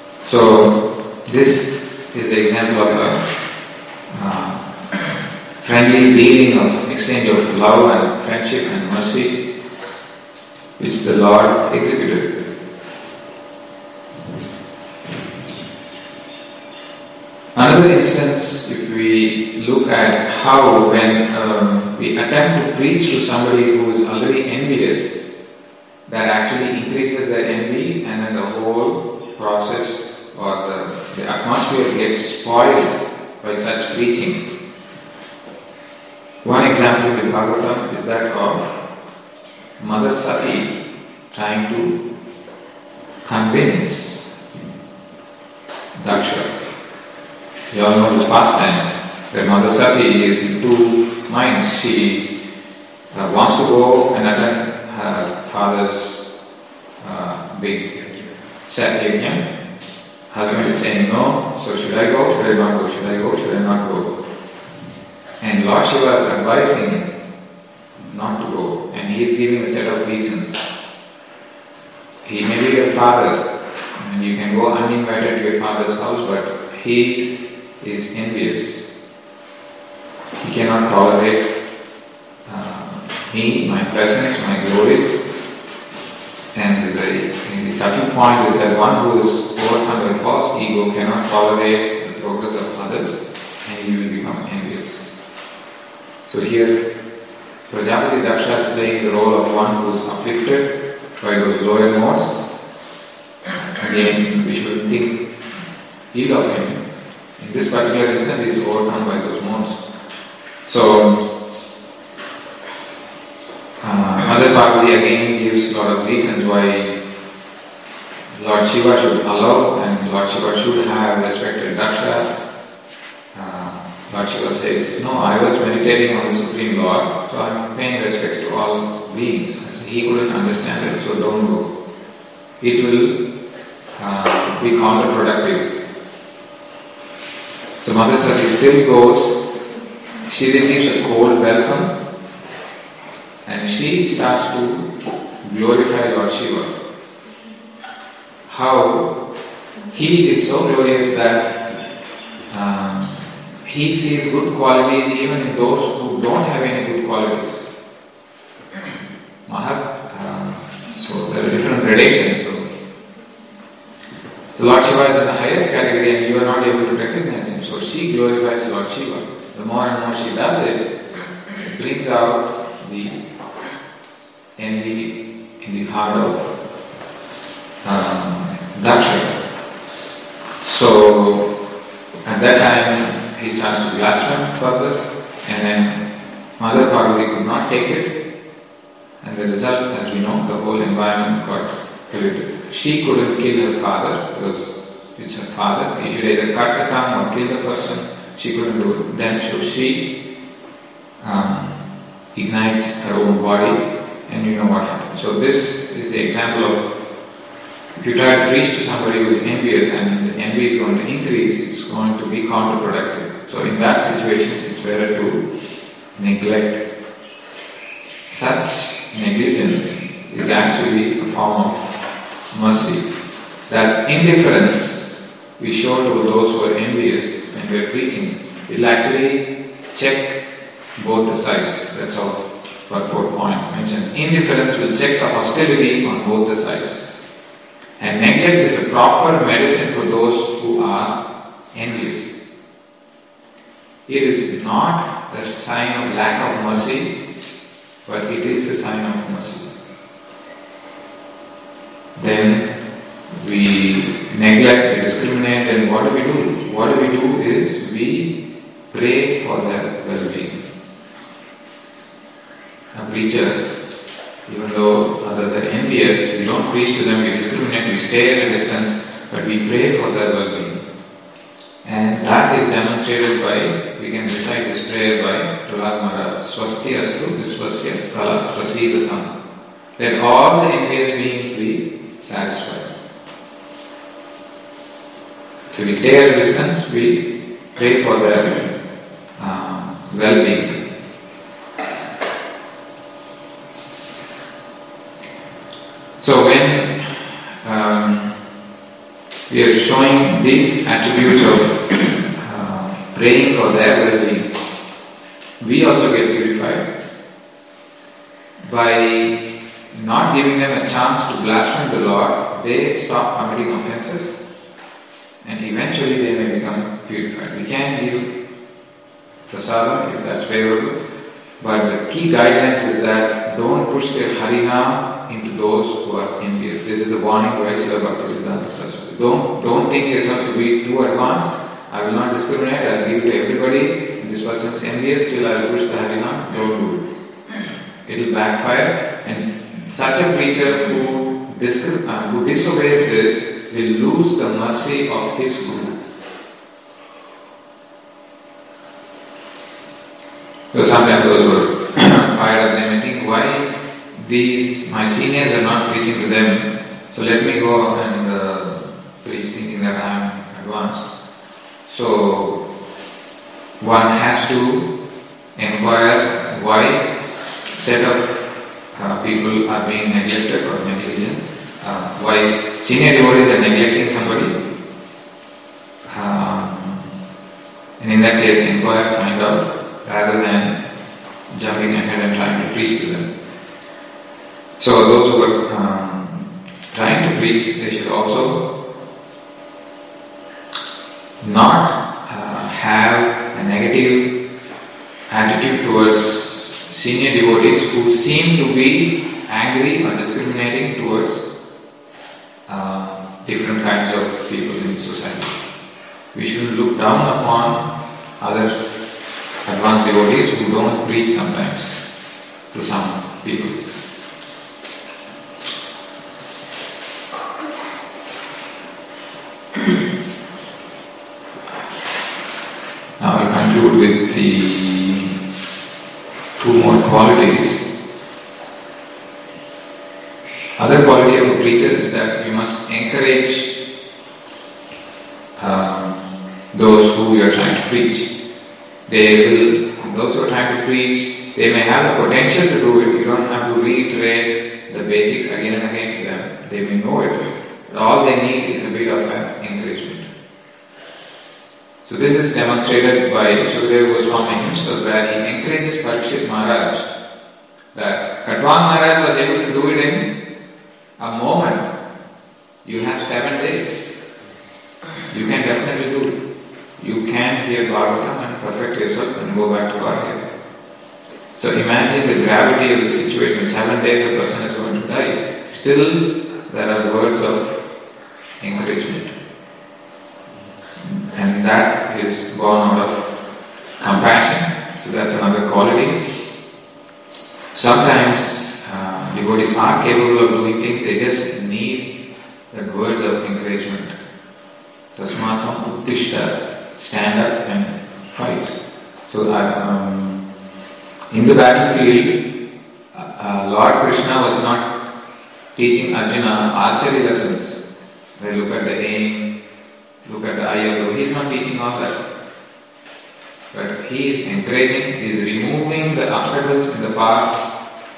So this is the example of a friendly dealing of exchange of love and friendship and mercy which the Lord executed. Another instance, if we look at how when we attempt to preach to somebody who is already envious, that actually increases their envy, and then the whole process or the atmosphere gets spoiled by such preaching. One example in Bhagavatam is that of Mother Sati trying to convince Daksha. You all know this pastime, that Mother Sati is in two minds. She wants to go and attend her father's big set yajna. Husband is saying no, so should I go, should I not go, should I go, should I not go? And Lord Shiva is advising not to go, and he is giving a set of reasons. He may be your father, and you can go uninvited to your father's house, but he is envious. He cannot tolerate me, my presence, my glories. And the subtle point is that one who is overcome by false ego cannot tolerate the progress of others, and he will become envious. So here, Prajapati Daksha is playing the role of one who is afflicted by those lower modes. Again, we should think ill of him. In this particular instance, he is overcome by those modes. So, Mother Parvati again gives a lot of reasons why Lord Shiva should allow and Lord Shiva should have respected Daksha. Lord Shiva says, no, I was meditating on the Supreme Lord, so I am paying respects to all beings. He couldn't understand it, so don't go. It will be counterproductive. So Mother Sati still goes, she receives a cold welcome, and she starts to glorify Lord Shiva. How he is so glorious that he sees good qualities even in those who don't have any good qualities. So there are different gradations. So Lord Shiva is in the highest category and you are not able to recognize him. So she glorifies Lord Shiva. The more and more she does it, it brings out the envy in the heart of Daksha. So at that time he starts to blaspheme further, and then Mother Parvati could not take it, and the result, as we know, the whole environment got polluted. She couldn't kill her father because it's her father. He should either cut the tongue or kill the person. She couldn't do it. Then so she ignites her own body, and you know what happens. So this is the example of, if you try to preach to somebody who is envious and the envy is going to increase, it's going to be counterproductive. So in that situation, it's better to neglect. Such negligence is actually a form of mercy. That indifference we show to those who are envious when we are preaching, it will actually check both the sides. That's all what point mentions. Indifference will check the hostility on both the sides. And neglect is a proper medicine for those who are envious. It is not a sign of lack of mercy, but it is a sign of mercy. Then we neglect, we discriminate, and what do? What we do is we pray for their well-being. A preacher, even though others are envious, we don't preach to them, we discriminate, we stay at a distance, but we pray for their well-being. And that is demonstrated by, we can recite this prayer by Prahlad Maharaj, Swasti astu visvasya kala prasidatam. Let all the envious beings be satisfied. So we stay at a distance, we pray for their well-being. So when we are showing these attributes of praying for their well-being, we also get purified. By not giving them a chance to blaspheme the Lord, they stop committing offenses and eventually they may become purified. We can give prasadam if that's favorable, but the key guidelines is that don't push the Harinam into those who are envious. This is the warning by Srila Bhaktisiddhanta Saraswati. Don't think yourself to be too advanced. I will not discriminate, I will give to everybody. If this person is envious, still I will push the Harinam. Don't do it. It will backfire, and such a preacher who disobeys this will lose the mercy of his Guru. So sometimes those were fired up, they may think, why my seniors are not preaching to them, so let me go and preach thinking that I am advanced. So one has to inquire why set of people are being neglected or negligent, why senior devotees are neglecting somebody, and in that case inquire, find out, rather than jumping ahead and trying to preach to them. So those who are trying to preach, they should also not have a negative attitude towards senior devotees who seem to be angry or discriminating towards different kinds of people in society. We should look down upon other advanced devotees who don't preach sometimes to some people. Now I conclude with the two more qualities. Other quality of a preacher is that you must encourage those who you are trying to preach. Those who are trying to preach, they may have the potential to do it. You don't have to reiterate the basics again and again to them. They may know it. But all they need is a bit of an encouragement. So this is demonstrated by Sukadeva Goswami himself, where he encourages Parikshit Maharaj that Khatwang Maharaj was able to do it in a moment. You have 7 days. You can definitely do it. You can hear Bhagavatam and perfect yourself and go back to Godhead. So imagine the gravity of the situation. 7 days a person is going to die. Still there are words of encouragement. And that is born out of compassion. So that's another quality. Sometimes devotees are capable of doing things, they just need the words of encouragement. Tasmatam uttishta, stand up and fight. So in the battlefield, Lord Krishna was not teaching Arjuna archery lessons. They look at the aim, look at the eye. He is not teaching all that. But he is encouraging, he is removing the obstacles in the path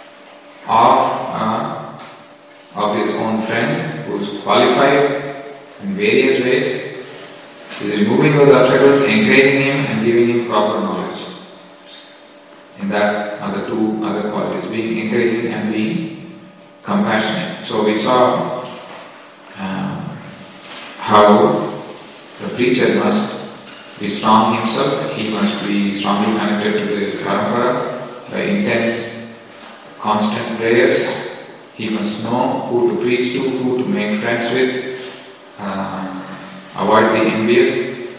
of his own friend who is qualified in various ways. He is removing those obstacles, encouraging him and giving him proper knowledge. In that are the two other qualities, being encouraging and being compassionate. So we saw how the preacher must be strong himself, he must be strongly connected to the parampara by intense, constant prayers. He must know who to preach to, who to make friends with, avoid the envious.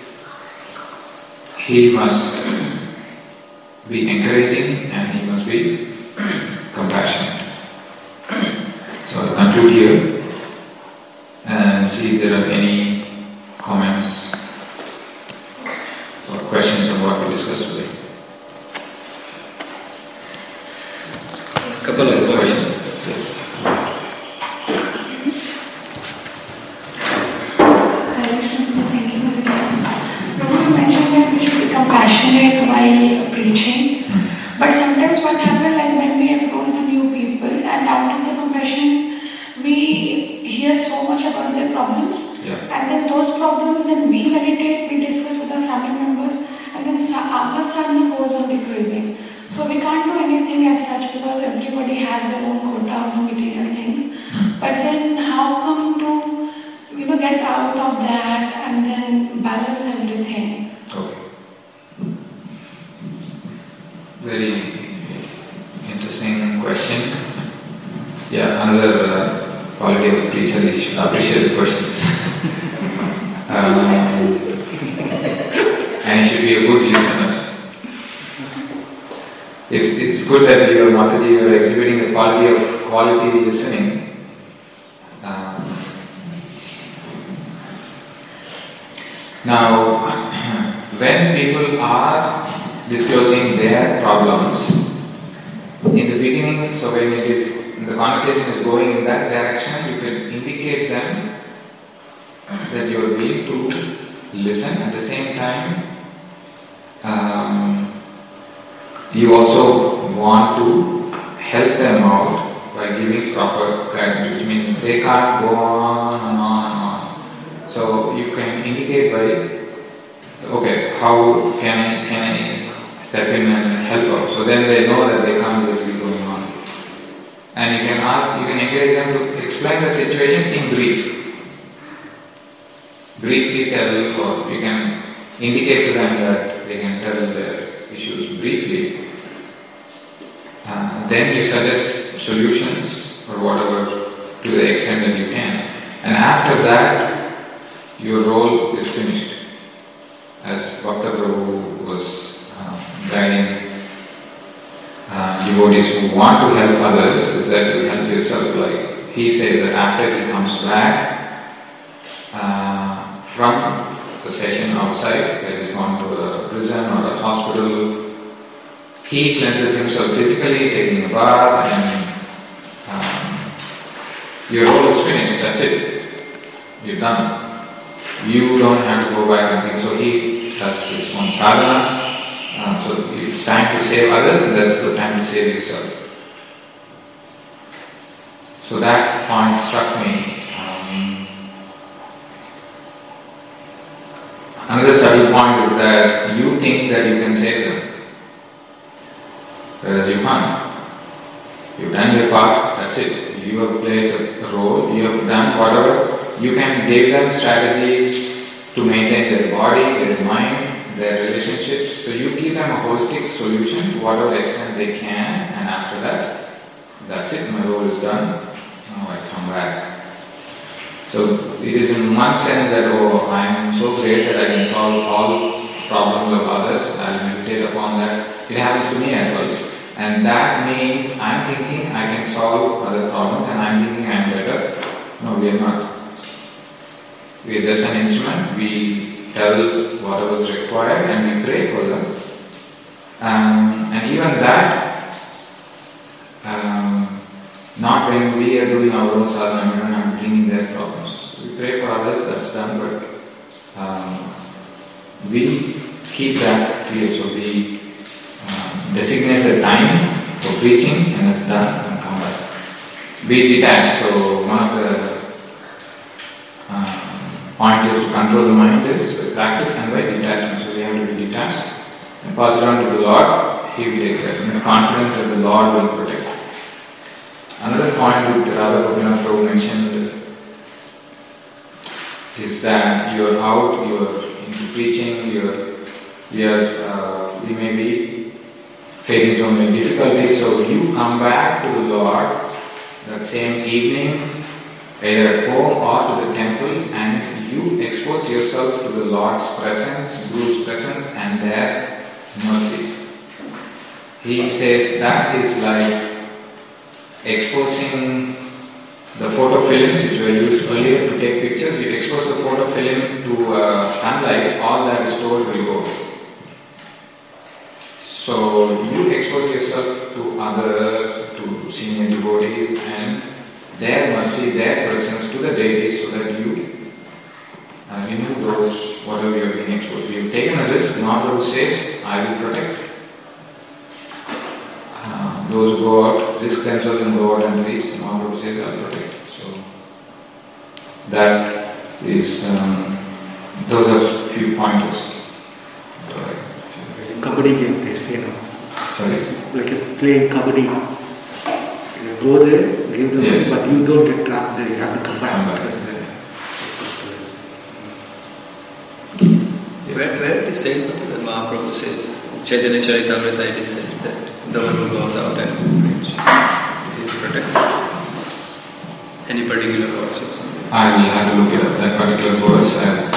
He must be encouraging and he must be compassionate. So I'll conclude here and see if there are any comments or questions on what we discussed today. Couple of questions. Yes. You mentioned that we should be compassionate while preaching, but sometimes what happens, like when we approach the new people and out in the profession, we hear so much about their problems, and then those problems, then we meditate, we discuss with our family members, and then our sadhana goes on decreasing. have their own quota of the material things. But then how come to, get out of that and then balance everything? Okay. Very interesting question. Yeah, another quality of a preacher is you should appreciate the questions. And you should be a good listener. It's good that you, Mataji, you are exhibiting the quality listening. Now, when people are disclosing their problems, in the beginning, so when the conversation is going in that direction, you can indicate them that you are willing to listen. At the same time, you also want to help them out by giving proper guidance, which means they can't go on and on and on. So you can indicate by, okay, how can I step in and help out? So then they know that they can't just be going on. And you can encourage them to explain the situation in brief. Briefly tell, or you can indicate to them that they can tell the issues briefly. Then you suggest solutions or whatever to the extent that you can. And after that, your role is finished. As Bhakta Prabhu was guiding devotees who want to help others, is that you help yourself. Like he says that after he comes back from the session outside, that he's gone to a prison or a hospital, he cleanses himself physically, taking a bath, and your role is finished, that's it. You're done. You don't have to go back and think. So he does his own sadhana, so it's time to save others, and that's the time to save yourself. So that point struck me. Another subtle point is that you think that you can save them, whereas you can't. You've done your part, that's it. You have played a role, you have done whatever. You can give them strategies to maintain their body, their mind, their relationships. So you give them a holistic solution to whatever extent they can, and after that, that's it, my role is done. Now I come back. So it is in one sense that, oh, I am so great that I can solve all problems of others, I will meditate upon that. It happens to me as well. And that means I am thinking I can solve other problems and I am thinking I am better. No, we are not. We are just an instrument. We tell whatever is required and we pray for them. And even that, not when we are doing our own sadhana, we don't have to bring their problems. We pray for others, that's done, but we keep that clear. So we designate the time for preaching and it's done and come back. Be detached. So one of the point is to control the mind is by practice and by detachment. So we have to be detached and pass it on to the Lord. He will take care. In confidence that the Lord will protect. Another point which Radha Gopinath Prabhu mentioned is that you are out, you are into preaching, you may be facing so many difficulties, so you come back to the Lord that same evening, either at home or to the temple, and you expose yourself to the Lord's presence, Guru's presence, and their mercy. He says that is like exposing the photo films which were used earlier to take pictures. You expose the photo film to sunlight, all that is stored will go. So you expose yourself to senior devotees and their mercy, their presence to the deities, so that you remove those whatever you have been exposed. You have taken a risk. Not who says, I will protect. Those who go out, risk themselves and go out and preach. Not who says, I will protect. So that is, those are few pointers. Kabaddi game, they say, no? Sorry? Like playing kabaddi. go there, give the money, Yeah. but you don't get trapped there. You have to come Come back. back. Where it is said that Mahaprabhu says, Chaitanya Charitamrita, it is said that the one who goes out and preach is protected. Any particular verse or something? I will have to look at that particular verse.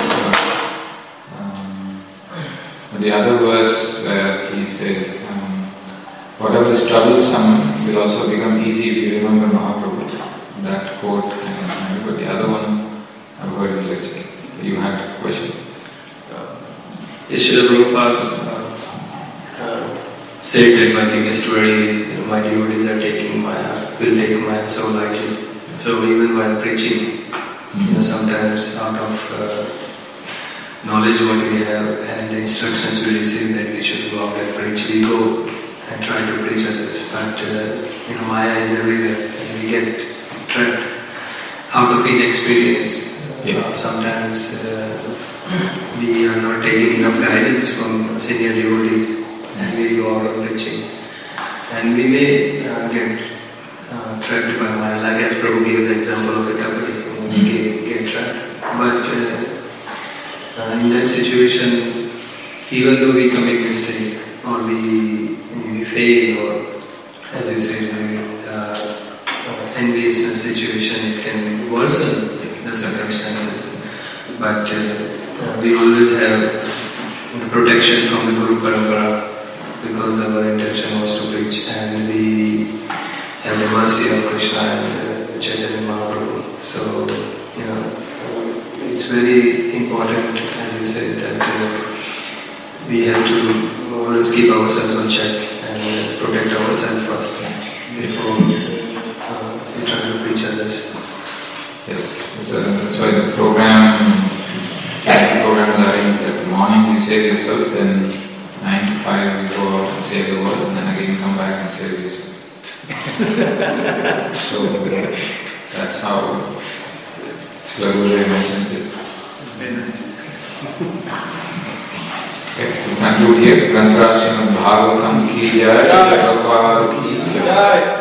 The other verse where he said, whatever is troublesome will also become easy if you remember Mahaprabhu. That quote, but the other one I've heard in lecture. You had a question. Srila Prabhupada said that my biggest worry is my devotees are will take Maya so lightly. So even while preaching, sometimes out of knowledge what we have and the instructions we receive that we should go out and preach, we go and try to preach others. But Maya is everywhere and we get trapped out of inexperience. Sometimes we are not taking enough guidance from senior devotees and we go out of preaching. And we may get trapped by Maya, like as Prabhu gave the example of the Kapadi, get trapped. But in that situation, even though we commit mistake or we fail or as you said, envious situation, it can worsen the circumstances. But we always have the protection from the Guru Parampara because our intention was to preach and we have the mercy of Krishna and Chaitanya Mahaprabhu. So, it's very important, as you said, that we have to always keep ourselves on check and protect ourselves first before we try to preach others. Yes, that's why the programs are arranged that morning you save yourself, then 9 to 5 you go out and save the world, and then again come back and save yourself. So that's how Srila Gurudev mentions it. Very nice. Okay, we conclude here. Granthara Srimad Bhagavatam ki jai, Srila Prabhupada ki jai.